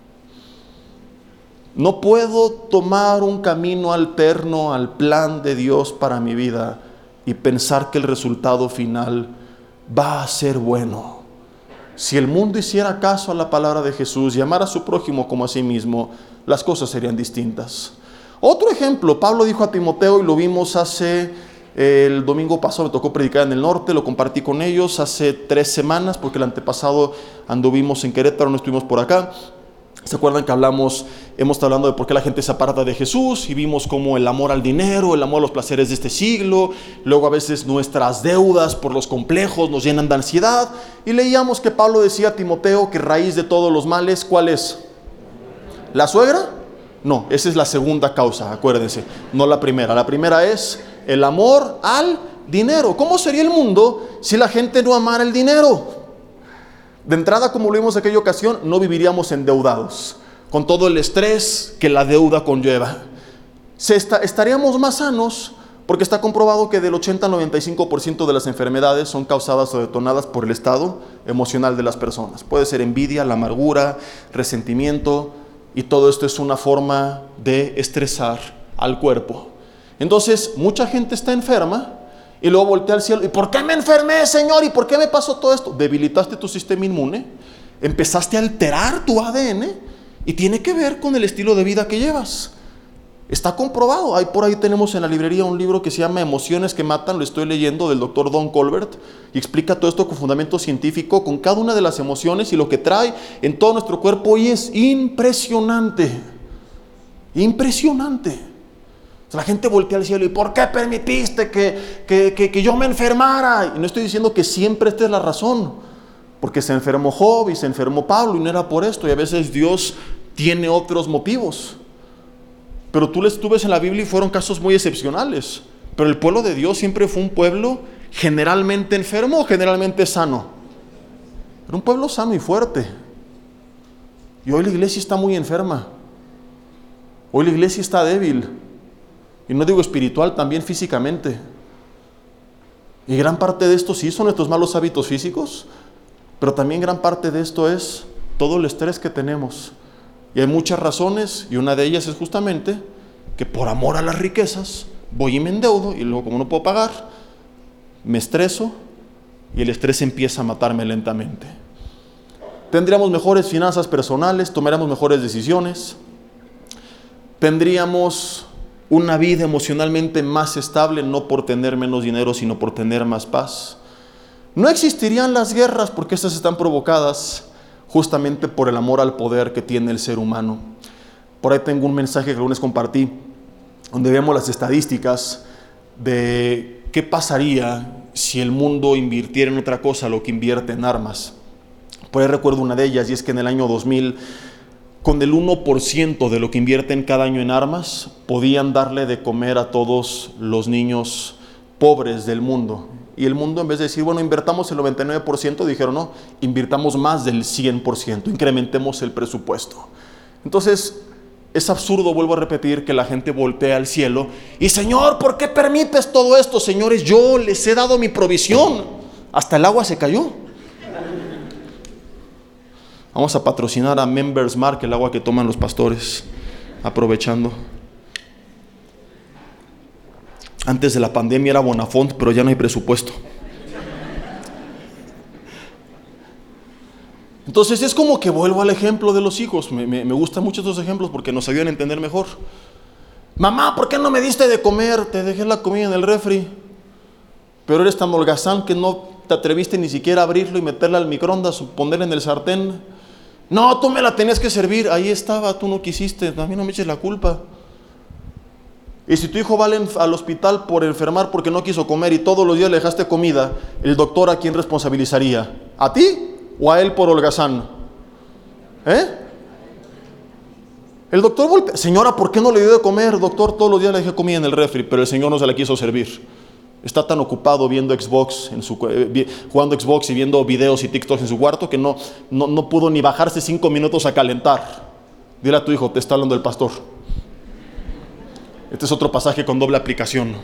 No puedo tomar un camino alterno al plan de Dios para mi vida y pensar que el resultado final va a ser bueno. Si el mundo hiciera caso a la palabra de Jesús y amara a su prójimo como a sí mismo, las cosas serían distintas. Otro ejemplo, Pablo dijo a Timoteo, y lo vimos hace, eh, el domingo pasado me tocó predicar en el norte, lo compartí con ellos hace tres semanas, porque el antepasado anduvimos en Querétaro, no estuvimos por acá. ¿Se acuerdan que hablamos, hemos estado hablando de por qué la gente se aparta de Jesús? Y vimos como el amor al dinero, el amor a los placeres de este siglo, luego a veces nuestras deudas por los complejos nos llenan de ansiedad. Y leíamos que Pablo decía a Timoteo que raíz de todos los males, ¿cuál es? ¿La suegra? No, esa es la segunda causa, acuérdense, no la primera. La primera es el amor al dinero. ¿Cómo sería el mundo si la gente no amara el dinero? De entrada, como lo vimos en aquella ocasión, no viviríamos endeudados, con todo el estrés que la deuda conlleva. Se está, estaríamos más sanos, porque está comprobado que del ochenta al noventa y cinco por ciento de las enfermedades son causadas o detonadas por el estado emocional de las personas. Puede ser envidia, la amargura, resentimiento, y todo esto es una forma de estresar al cuerpo. Entonces, mucha gente está enferma, y luego voltea al cielo, ¿y por qué me enfermé, Señor? ¿Y por qué me pasó todo esto? Debilitaste tu sistema inmune, empezaste a alterar tu A D N, y tiene que ver con el estilo de vida que llevas. Está comprobado. Ahí por ahí tenemos en la librería un libro que se llama Emociones que Matan, lo estoy leyendo, del doctor Don Colbert, y explica todo esto con fundamento científico, con cada una de las emociones y lo que trae en todo nuestro cuerpo, y es impresionante, impresionante. La gente voltea al cielo, ¿y por qué permitiste que, que, que, que yo me enfermara? Y no estoy diciendo que siempre esta es la razón, porque se enfermó Job y se enfermó Pablo y no era por esto, y a veces Dios tiene otros motivos. Pero tú les ves en la Biblia y fueron casos muy excepcionales. Pero el pueblo de Dios siempre fue un pueblo generalmente enfermo o generalmente sano. Era un pueblo sano y fuerte. Y hoy la iglesia está muy enferma. Hoy la iglesia está débil. Y no digo espiritual, también físicamente. Y gran parte de esto sí son nuestros malos hábitos físicos, pero también gran parte de esto es todo el estrés que tenemos. Y hay muchas razones, y una de ellas es justamente que por amor a las riquezas voy y me endeudo, y luego como no puedo pagar, me estreso, y el estrés empieza a matarme lentamente. Tendríamos mejores finanzas personales, tomaríamos mejores decisiones, tendríamos una vida emocionalmente más estable, no por tener menos dinero, sino por tener más paz. No existirían las guerras, porque estas están provocadas justamente por el amor al poder que tiene el ser humano. Por ahí tengo un mensaje que el lunes compartí, donde vemos las estadísticas de qué pasaría si el mundo invirtiera en otra cosa lo que invierte en armas. Por ahí recuerdo una de ellas, y es que en el año dos mil, con el uno por ciento de lo que invierten cada año en armas, podían darle de comer a todos los niños pobres del mundo. Y el mundo, en vez de decir, bueno, invertamos el noventa y nueve por ciento, dijeron, no, invirtamos más del cien por ciento, incrementemos el presupuesto. Entonces, es absurdo, vuelvo a repetir, que la gente voltea al cielo y, Señor, ¿por qué permites todo esto? Señores, yo les he dado mi provisión. Hasta el agua se cayó. Vamos a patrocinar a Members Mark, el agua que toman los pastores, aprovechando. Antes de la pandemia era Bonafont, pero ya no hay presupuesto. Entonces es como que vuelvo al ejemplo de los hijos. Me, me, me gustan mucho estos ejemplos porque nos ayudan a entender mejor. Mamá, ¿por qué no me diste de comer? Te dejé la comida en el refri. Pero eres tan holgazán que no te atreviste ni siquiera a abrirlo y meterla al microondas o ponerla en el sartén. No, tú me la tenías que servir. Ahí estaba, tú no quisiste. A mí no me eches la culpa. Y si tu hijo va al hospital por enfermar porque no quiso comer y todos los días le dejaste comida, ¿el doctor a quién responsabilizaría? ¿A ti o a él por holgazán? ¿Eh? El doctor voltea, señora, ¿por qué no le dio de comer? Doctor, todos los días le dejé comida en el refri, pero el señor no se la quiso servir. Está tan ocupado viendo Xbox, en su, eh, jugando Xbox y viendo videos y TikToks en su cuarto que no, no, no pudo ni bajarse cinco minutos a calentar. Dile a tu hijo, te está hablando el pastor. Este es otro pasaje con doble aplicación.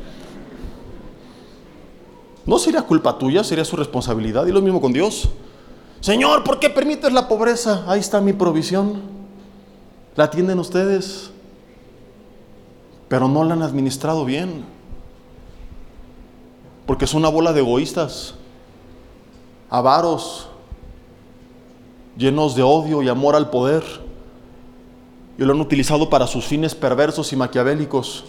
No sería culpa tuya, sería su responsabilidad. Y lo mismo con Dios. Señor, ¿por qué permites la pobreza? Ahí está mi provisión. La tienen ustedes, pero no la han administrado bien. Porque es una bola de egoístas, avaros, llenos de odio y amor al poder. Y lo han utilizado para sus fines perversos y maquiavélicos.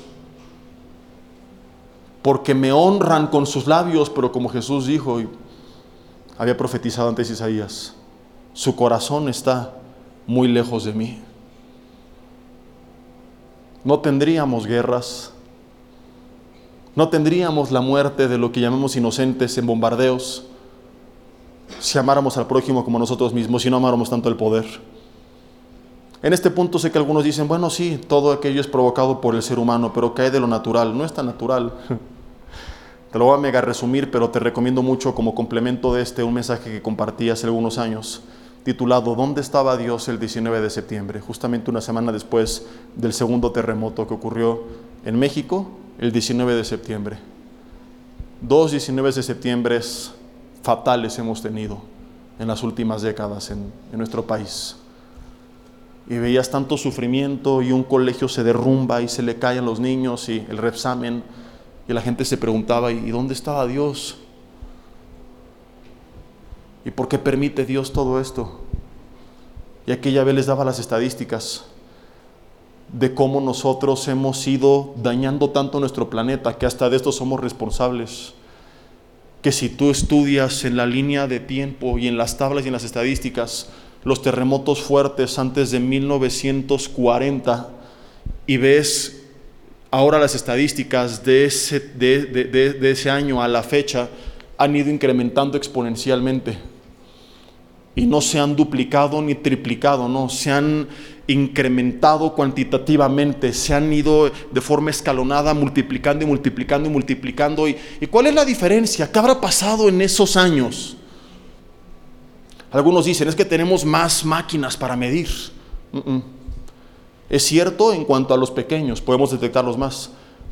Porque me honran con sus labios, pero como Jesús dijo y había profetizado antes Isaías, su corazón está muy lejos de mí. No tendríamos guerras, no tendríamos la muerte de lo que llamamos inocentes en bombardeos si amáramos al prójimo como nosotros mismos, si no amáramos tanto el poder. En este punto sé que algunos dicen, bueno, sí, todo aquello es provocado por el ser humano, pero cae de lo natural. No es tan natural. Te lo voy a mega resumir, pero te recomiendo mucho como complemento de este un mensaje que compartí hace algunos años, titulado ¿Dónde estaba Dios el diecinueve de septiembre? Justamente una semana después del segundo terremoto que ocurrió en México, el diecinueve de septiembre. Dos diecinueve de septiembre fatales hemos tenido en las últimas décadas en, en nuestro país. Y veías tanto sufrimiento y un colegio se derrumba y se le caen los niños y el reexamen y la gente se preguntaba, ¿y dónde estaba Dios? ¿Y por qué permite Dios todo esto? Y aquella vez les daba las estadísticas de cómo nosotros hemos ido dañando tanto nuestro planeta que hasta de esto somos responsables. Que si tú estudias en la línea de tiempo y en las tablas y en las estadísticas los terremotos fuertes antes de mil novecientos cuarenta y ves ahora las estadísticas de ese, de, de, de, de ese año a la fecha, han ido incrementando exponencialmente y no se han duplicado ni triplicado, no, se han incrementado cuantitativamente, se han ido de forma escalonada multiplicando y multiplicando y multiplicando. ¿Y, y cuál es la diferencia? ¿Qué habrá pasado en esos años? Algunos dicen, es que tenemos más máquinas para medir. Uh-uh. Es cierto en cuanto a los pequeños, podemos detectarlos más,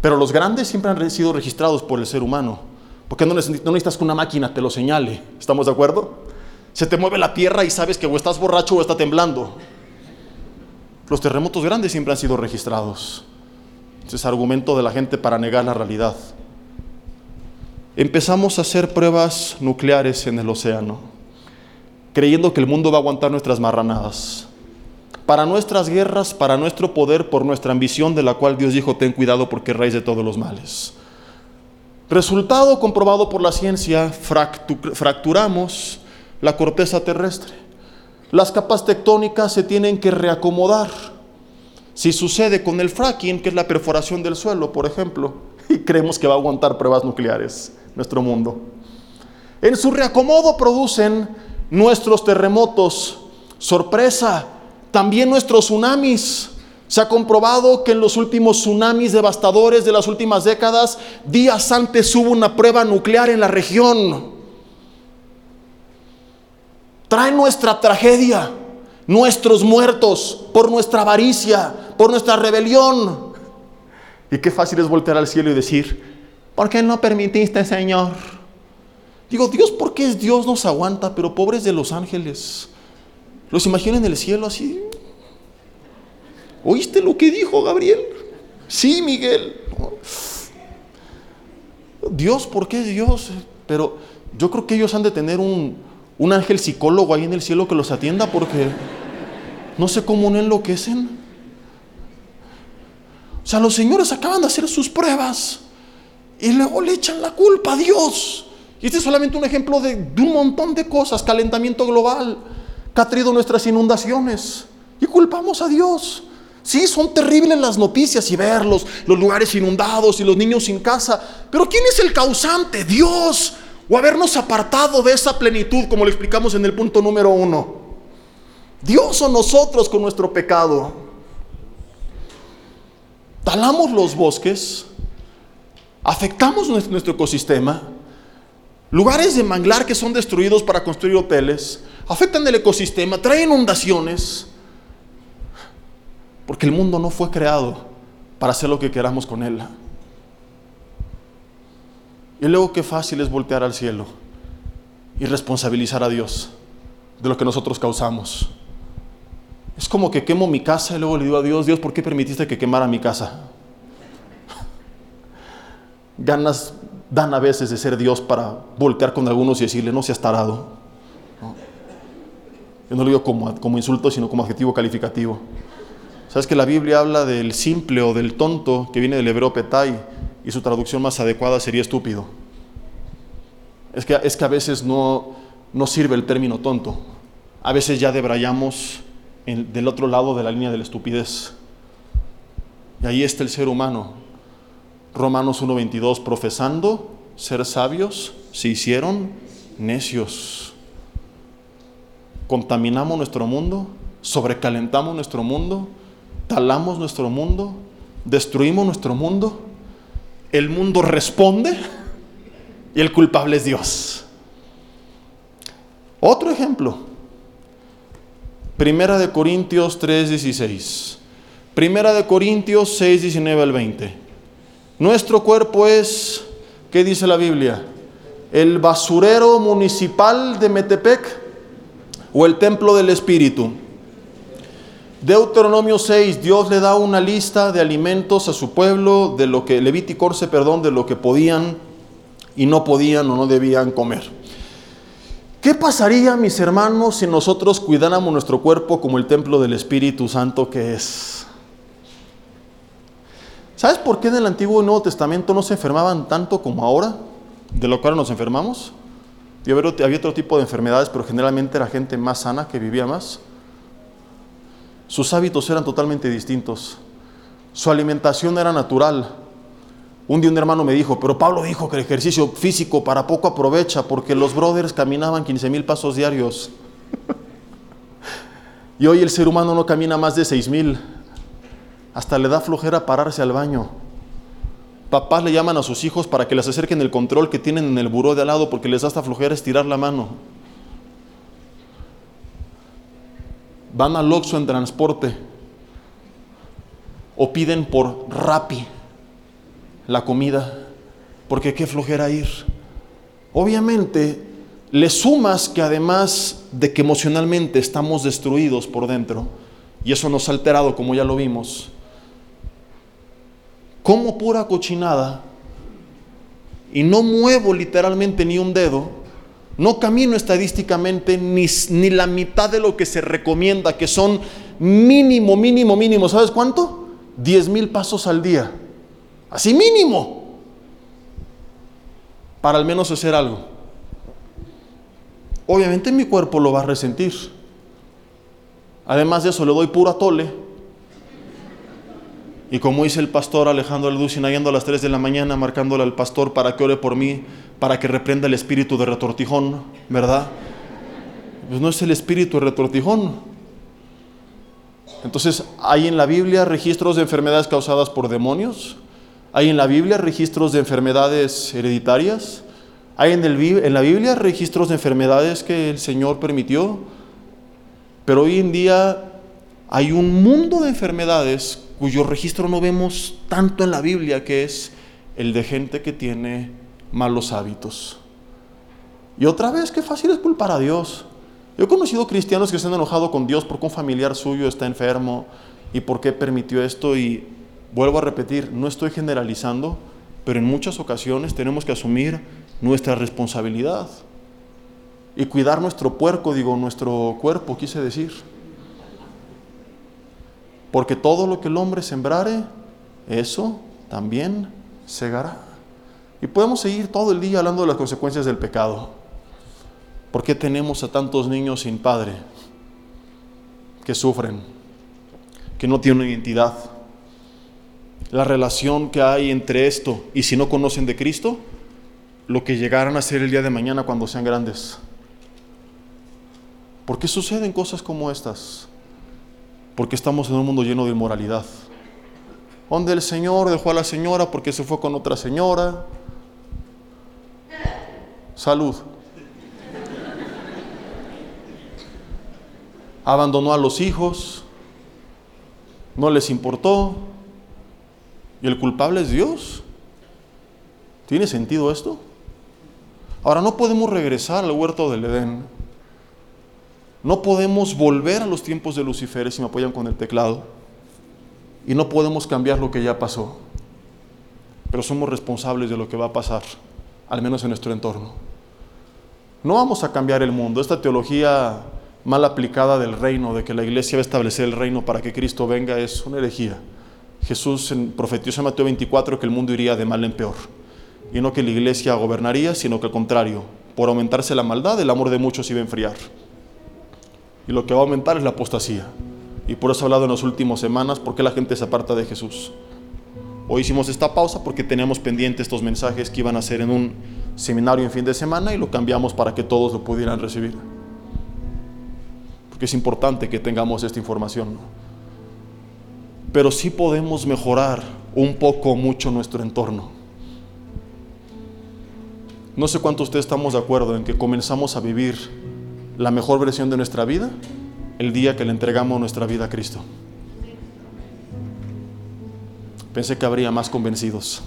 Pero los grandes siempre han sido registrados por el ser humano. Porque no necesitas que una máquina te lo señale. ¿Estamos de acuerdo? Se te mueve la tierra y sabes que o estás borracho o está temblando. Los terremotos grandes siempre han sido registrados. Ese es argumento de la gente para negar la realidad. Empezamos a hacer pruebas nucleares en el océano, creyendo que el mundo va a aguantar nuestras marranadas. Para nuestras guerras, para nuestro poder, por nuestra ambición, de la cual Dios dijo: ten cuidado porque es raíz de todos los males. Resultado comprobado por la ciencia: fracturamos la corteza terrestre. Las capas tectónicas se tienen que reacomodar. Si sucede con el fracking, que es la perforación del suelo, por ejemplo, y creemos que va a aguantar pruebas nucleares, nuestro mundo. En su reacomodo producen nuestros terremotos. Sorpresa, también nuestros tsunamis. Se ha comprobado que en los últimos tsunamis devastadores de las últimas décadas, días antes hubo una prueba nuclear en la región. Trae nuestra tragedia, nuestros muertos, por nuestra avaricia, por nuestra rebelión. Y qué fácil es voltear al cielo y decir: ¿por qué no permitiste, Señor? Digo, Dios, ¿por qué es Dios? Nos aguanta, pero pobres de los ángeles. Los imagino en el cielo así. ¿Oíste lo que dijo Gabriel? Sí, Miguel. Dios, ¿por qué es Dios? Pero yo creo que ellos han de tener un, un ángel psicólogo ahí en el cielo que los atienda, porque no sé cómo no enloquecen. O sea, los señores acaban de hacer sus pruebas y luego le echan la culpa a Dios. Y este es solamente un ejemplo de, de un montón de cosas. Calentamiento global que ha traído nuestras inundaciones, y culpamos a Dios. Sí, son terribles las noticias y verlos, los lugares inundados y los niños sin casa. Pero ¿quién es el causante? Dios. O habernos apartado de esa plenitud, como lo explicamos en el punto número uno. Dios o nosotros con nuestro pecado. Talamos los bosques, afectamos nuestro ecosistema. Lugares de manglar que son destruidos para construir hoteles afectan el ecosistema, traen inundaciones. Porque el mundo no fue creado para hacer lo que queramos con él. Y luego qué fácil es voltear al cielo y responsabilizar a Dios de lo que nosotros causamos. Es como que quemo mi casa y luego le digo a Dios: Dios, ¿por qué permitiste que quemara mi casa? Ganas dan a veces de ser Dios para voltear con algunos y decirle: no seas tarado. ¿No? Yo no lo digo como, como insulto, sino como adjetivo calificativo. ¿Sabes que la Biblia habla del simple o del tonto, que viene del hebreo petai, y su traducción más adecuada sería estúpido? Es que, es que a veces no, no sirve el término tonto. A veces ya debrayamos en, del otro lado de la línea de la estupidez. Y ahí está el ser humano. Romanos uno veintidós: profesando ser sabios, se hicieron necios. Contaminamos nuestro mundo, sobrecalentamos nuestro mundo, talamos nuestro mundo, destruimos nuestro mundo. El mundo responde y el culpable es Dios. Otro ejemplo, Primera de Corintios tres dieciséis. Primera de Corintios seis diecinueve al veinte. Nuestro cuerpo es, ¿qué dice la Biblia? ¿El basurero municipal de Metepec o el templo del Espíritu? Deuteronomio seis, Dios le da una lista de alimentos a su pueblo, de lo que, Levítico once, perdón, de lo que podían y no podían o no debían comer. ¿Qué pasaría, mis hermanos, si nosotros cuidáramos nuestro cuerpo como el templo del Espíritu Santo que es? ¿Sabes por qué en el Antiguo y Nuevo Testamento no se enfermaban tanto como ahora, de lo cual nos enfermamos? Y había otro tipo de enfermedades, pero generalmente era gente más sana que vivía más. Sus hábitos eran totalmente distintos. Su alimentación era natural. Un día un hermano me dijo: pero Pablo dijo que el ejercicio físico para poco aprovecha, porque los brothers caminaban quince mil pasos diarios. Y hoy el ser humano no camina más de seis mil. Hasta le da flojera pararse al baño. Papás le llaman a sus hijos para que les acerquen el control que tienen en el buró de al lado, porque les da hasta flojera estirar la mano. Van al Oxxo en transporte o piden por Rappi. la comida, porque qué flojera ir. Obviamente, le sumas que además de que emocionalmente estamos destruidos por dentro, y eso nos ha alterado como ya lo vimos, como pura cochinada, y no muevo literalmente ni un dedo, no camino estadísticamente ni, ni la mitad de lo que se recomienda, que son mínimo, mínimo, mínimo, ¿sabes cuánto? diez mil pasos al día, así mínimo, para al menos hacer algo. Obviamente mi cuerpo lo va a resentir. Además de eso, le doy puro atole. Y como dice el pastor Alejandro Alducin, yendo a las tres de la mañana, marcándole al pastor para que ore por mí, para que reprenda el espíritu de retortijón, ¿verdad? Pues no es el espíritu de retortijón. Entonces, ¿hay en la Biblia registros de enfermedades causadas por demonios? ¿Hay en la Biblia registros de enfermedades hereditarias? ¿Hay en, el, en la Biblia registros de enfermedades que el Señor permitió? Pero hoy en día hay un mundo de enfermedades cuyo registro no vemos tanto en la Biblia, que es el de gente que tiene malos hábitos. Y otra vez, qué fácil es culpar a Dios. Yo he conocido cristianos que se han enojado con Dios porque un familiar suyo está enfermo y por qué permitió esto, y vuelvo a repetir, no estoy generalizando, pero en muchas ocasiones tenemos que asumir nuestra responsabilidad y cuidar nuestro puerco, digo, nuestro cuerpo, quise decir. Porque todo lo que el hombre sembrare, eso también segará. Y podemos seguir todo el día hablando de las consecuencias del pecado. ¿Por qué tenemos a tantos niños sin padre que sufren, que no tienen identidad? La relación que hay entre esto y si no conocen de Cristo, lo que llegarán a ser el día de mañana cuando sean grandes. ¿Por qué suceden cosas como estas? Porque estamos en un mundo lleno de inmoralidad, donde el Señor dejó a la señora porque se fue con otra señora. Salud. Abandonó a los hijos, no les importó, y el culpable es Dios. ¿Tiene sentido esto? Ahora, no podemos regresar al huerto del Edén. No podemos volver a los tiempos de Lucifer, si me apoyan con el teclado, y no podemos cambiar lo que ya pasó, pero somos responsables de lo que va a pasar, al menos en nuestro entorno. No vamos a cambiar el mundo. Esta teología mal aplicada del reino, de que la iglesia va a establecer el reino para que Cristo venga, es una herejía. Jesús profetizó en Mateo veinticuatro que el mundo iría de mal en peor, y no que la iglesia gobernaría, sino que al contrario, por aumentarse la maldad, el amor de muchos iba a enfriar. Y lo que va a aumentar es la apostasía. Y por eso he hablado en las últimas semanas, ¿por qué la gente se aparta de Jesús? Hoy hicimos esta pausa porque teníamos pendientes estos mensajes que iban a ser en un seminario en fin de semana, y lo cambiamos para que todos lo pudieran recibir. Porque es importante que tengamos esta información, ¿no? Pero sí podemos mejorar un poco, mucho nuestro entorno. No sé cuántos de ustedes estamos de acuerdo en que comenzamos a vivir la mejor versión de nuestra vida el día que le entregamos nuestra vida a Cristo. Pensé que habría más convencidos.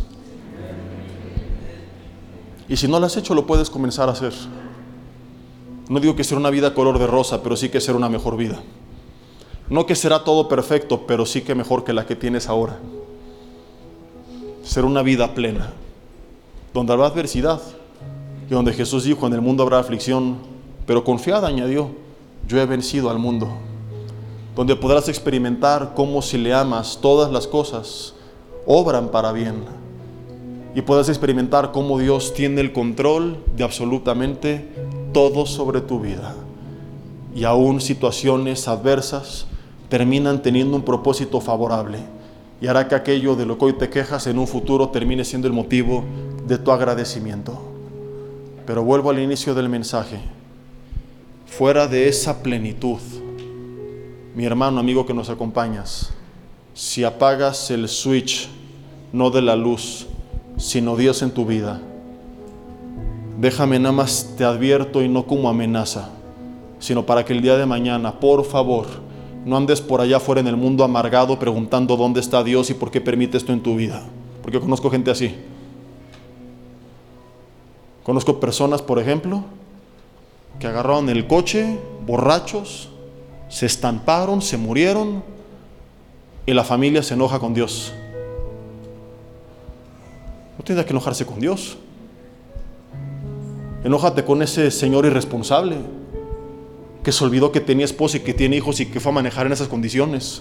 Y si no lo has hecho, lo puedes comenzar a hacer. No digo que sea una vida color de rosa, pero sí que será una mejor vida. No que será todo perfecto, pero sí que mejor que la que tienes ahora. Será una vida plena, donde habrá adversidad, y donde Jesús dijo, en el mundo habrá aflicción, pero confiad, añadió, yo he vencido al mundo. Donde podrás experimentar cómo, si le amas, todas las cosas obran para bien, y podrás experimentar cómo Dios tiene el control de absolutamente todo sobre tu vida, y aún situaciones adversas terminan teniendo un propósito favorable, y hará que aquello de lo que hoy te quejas en un futuro termine siendo el motivo de tu agradecimiento. Pero vuelvo al inicio del mensaje. Fuera de esa plenitud, mi hermano, amigo que nos acompañas, si apagas el switch, no de la luz, sino Dios en tu vida, déjame, nada más te advierto, y no como amenaza, sino para que el día de mañana, por favor, no andes por allá afuera en el mundo amargado preguntando dónde está Dios y por qué permite esto en tu vida. porque yo conozco gente así. Conozco personas, por ejemplo, que agarraron el coche, borrachos, se estamparon, se murieron, y la familia se enoja con Dios. No tienes que enojarse con Dios. Enójate con ese señor irresponsable que se olvidó que tenía esposa y que tiene hijos y que fue a manejar en esas condiciones.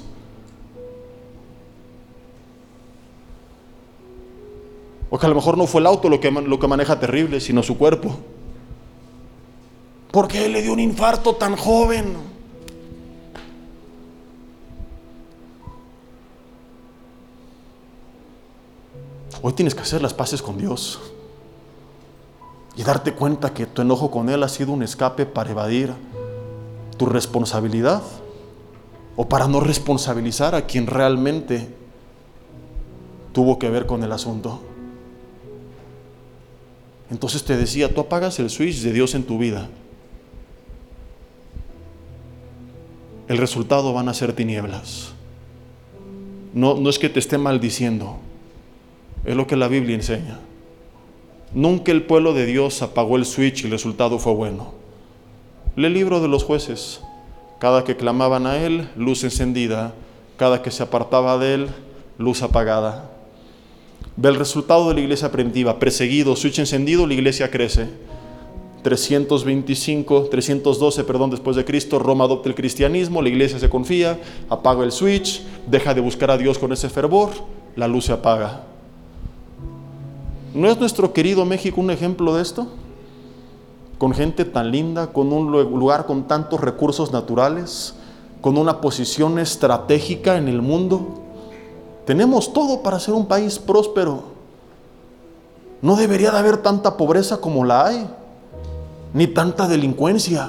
O que a lo mejor no fue el auto lo que, lo que maneja terrible, sino su cuerpo. ¿Por qué le dio un infarto tan joven? Hoy tienes que hacer las paces con Dios y darte cuenta que tu enojo con Él ha sido un escape para evadir tu responsabilidad o para no responsabilizar a quien realmente tuvo que ver con el asunto. Entonces te decía, tú apagas el switch de Dios en tu vida. El resultado van a ser tinieblas. No, no es que te esté maldiciendo, es lo que la Biblia enseña. Nunca el pueblo de Dios apagó el switch y el resultado fue bueno. Lee el libro de los jueces. Cada que clamaban a Él, luz encendida. Cada que se apartaba de Él, luz apagada. Ve el resultado de la iglesia primitiva. Perseguido, switch encendido, la iglesia crece. trescientos veinticinco, trescientos doce, perdón, después de Cristo, Roma adopta el cristianismo, la iglesia se confía, apaga el switch, deja de buscar a Dios con ese fervor, la luz se apaga. ¿No es nuestro querido México un ejemplo de esto? Con gente tan linda, con un lugar con tantos recursos naturales, con una posición estratégica en el mundo. Tenemos todo para ser un país próspero. No debería de haber tanta pobreza como la hay, ni tanta delincuencia.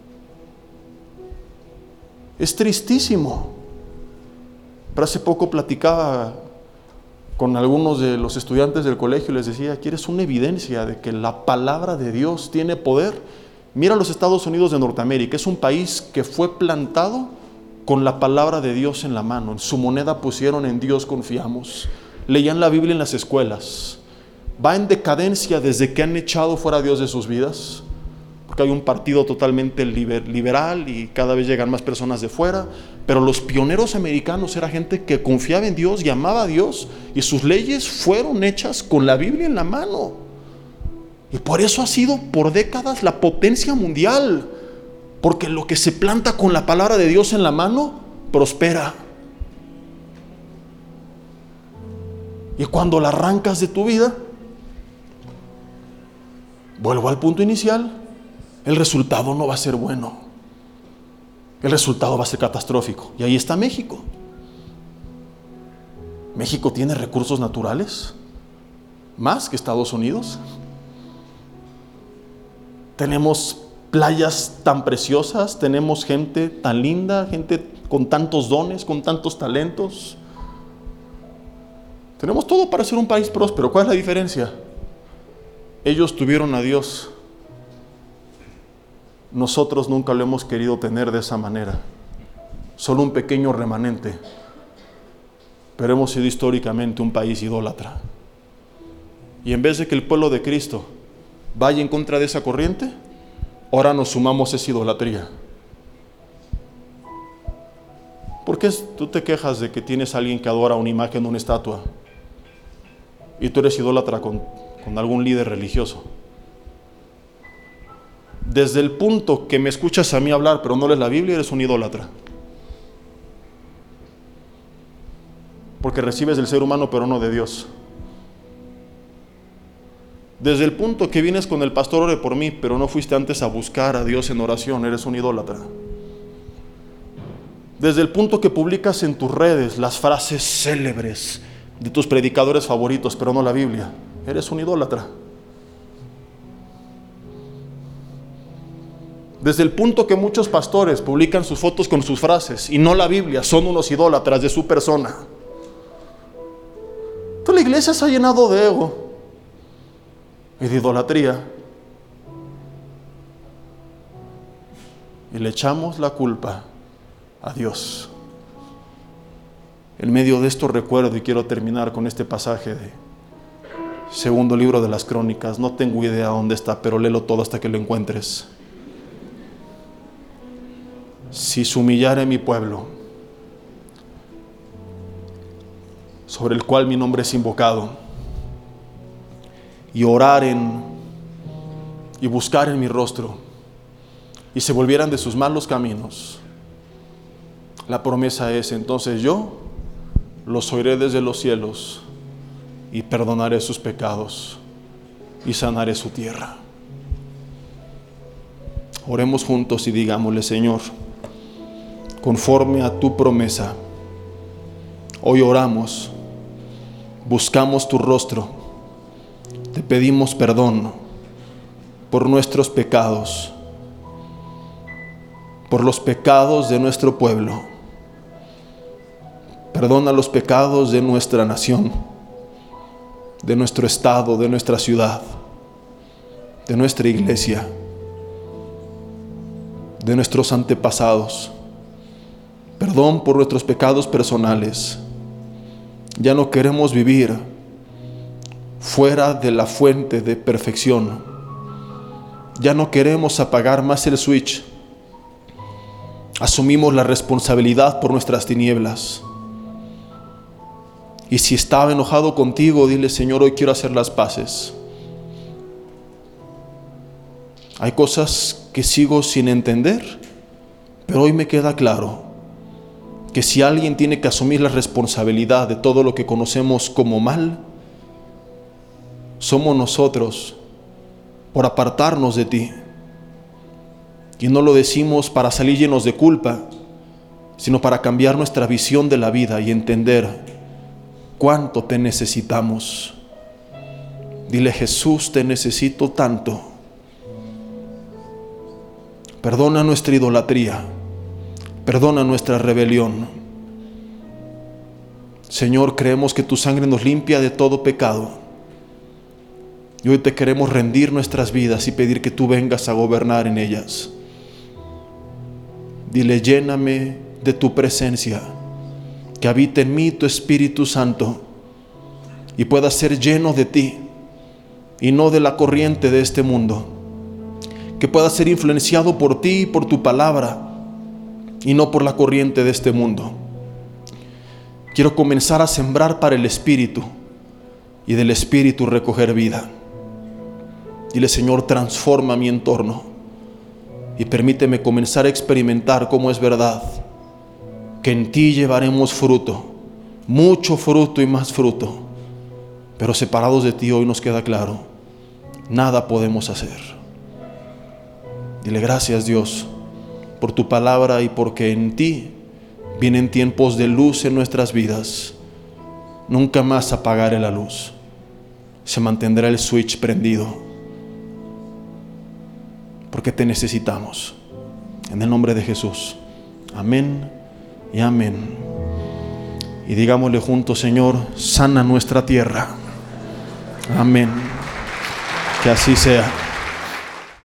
Es tristísimo. Pero hace poco platicaba con algunos de los estudiantes del colegio y les decía, ¿quieres una evidencia de que la palabra de Dios tiene poder? Mira los Estados Unidos de Norteamérica, es un país que fue plantado con la palabra de Dios en la mano. En su moneda pusieron en Dios confiamos. Leían la Biblia en las escuelas. Va en decadencia desde que han echado fuera a Dios de sus vidas, porque hay un partido totalmente liber, liberal y cada vez llegan más personas de fuera, pero los pioneros americanos era gente que confiaba en Dios y amaba a Dios, y sus leyes fueron hechas con la Biblia en la mano, y por eso ha sido por décadas la potencia mundial, porque lo que se planta con la palabra de Dios en la mano, prospera. Y cuando la arrancas de tu vida, vuelvo al punto inicial, el resultado no va a ser bueno. El resultado va a ser catastrófico. Y ahí está México. México tiene recursos naturales más que Estados Unidos. Tenemos playas tan preciosas, tenemos gente tan linda, gente con tantos dones, con tantos talentos. Tenemos todo para ser un país próspero. ¿Cuál es la diferencia? Ellos tuvieron a Dios. Nosotros nunca lo hemos querido tener de esa manera. Solo un pequeño remanente. Pero hemos sido históricamente un país idólatra. Y en vez de que el pueblo de Cristo vaya en contra de esa corriente, ahora nos sumamos a esa idolatría. ¿Por qué tú te quejas de que tienes a alguien que adora una imagen o una estatua y tú eres idólatra con, con algún líder religioso? Desde el punto que me escuchas a mí hablar pero no lees la Biblia, eres un idólatra, porque recibes del ser humano pero no de Dios. Desde el punto que vienes con el pastor, ore por mí, pero no fuiste antes a buscar a Dios en oración, eres un idólatra. Desde el punto que publicas en tus redes las frases célebres de tus predicadores favoritos pero no la Biblia, eres un idólatra. Desde el punto que muchos pastores publican sus fotos con sus frases y no la Biblia, son unos idólatras de su persona. Entonces la iglesia se ha llenado de ego y de idolatría, y le echamos la culpa a Dios. En medio de esto recuerdo, y quiero terminar con este pasaje de segundo libro de las Crónicas. No tengo idea dónde está, pero léelo todo hasta que lo encuentres. Si se humillare mi pueblo, sobre el cual mi nombre es invocado, y oraren y buscaren mi rostro, y se volvieran de sus malos caminos, la promesa es: entonces yo los oiré desde los cielos y perdonaré sus pecados y sanaré su tierra. Oremos juntos y digámosle: Señor, conforme a tu promesa, hoy oramos, buscamos tu rostro, te pedimos perdón por nuestros pecados, por los pecados de nuestro pueblo. Perdona los pecados de nuestra nación, de nuestro estado, de nuestra ciudad, de nuestra iglesia, de nuestros antepasados. Perdón por nuestros pecados personales. Ya no queremos vivir fuera de la fuente de perfección. Ya no queremos apagar más el switch. Asumimos la responsabilidad por nuestras tinieblas. Y si estaba enojado contigo, dile: Señor, hoy quiero hacer las paces. Hay cosas que sigo sin entender, pero hoy me queda claro que si alguien tiene que asumir la responsabilidad de todo lo que conocemos como mal, somos nosotros, por apartarnos de ti. Y no lo decimos para salir llenos de culpa, sino para cambiar nuestra visión de la vida y entender cuánto te necesitamos. Dile: Jesús, te necesito tanto. Perdona nuestra idolatría, perdona nuestra rebelión. Señor, creemos que tu sangre nos limpia de todo pecado. Y hoy te queremos rendir nuestras vidas y pedir que tú vengas a gobernar en ellas. Dile: lléname de tu presencia, que habite en mí tu Espíritu Santo y pueda ser lleno de ti y no de la corriente de este mundo. Que pueda ser influenciado por ti y por tu palabra y no por la corriente de este mundo. Quiero comenzar a sembrar para el Espíritu y del Espíritu recoger vida. Dile: Señor, transforma mi entorno y permíteme comenzar a experimentar cómo es verdad que en ti llevaremos fruto, mucho fruto y más fruto, pero separados de ti hoy nos queda claro, nada podemos hacer. Dile: gracias, Dios, por tu palabra y porque en ti vienen tiempos de luz en nuestras vidas. Nunca más apagaré la luz, se mantendrá el switch prendido, porque te necesitamos. En el nombre de Jesús, amén y amén. Y digámosle juntos: Señor, sana nuestra tierra. Amén. Que así sea.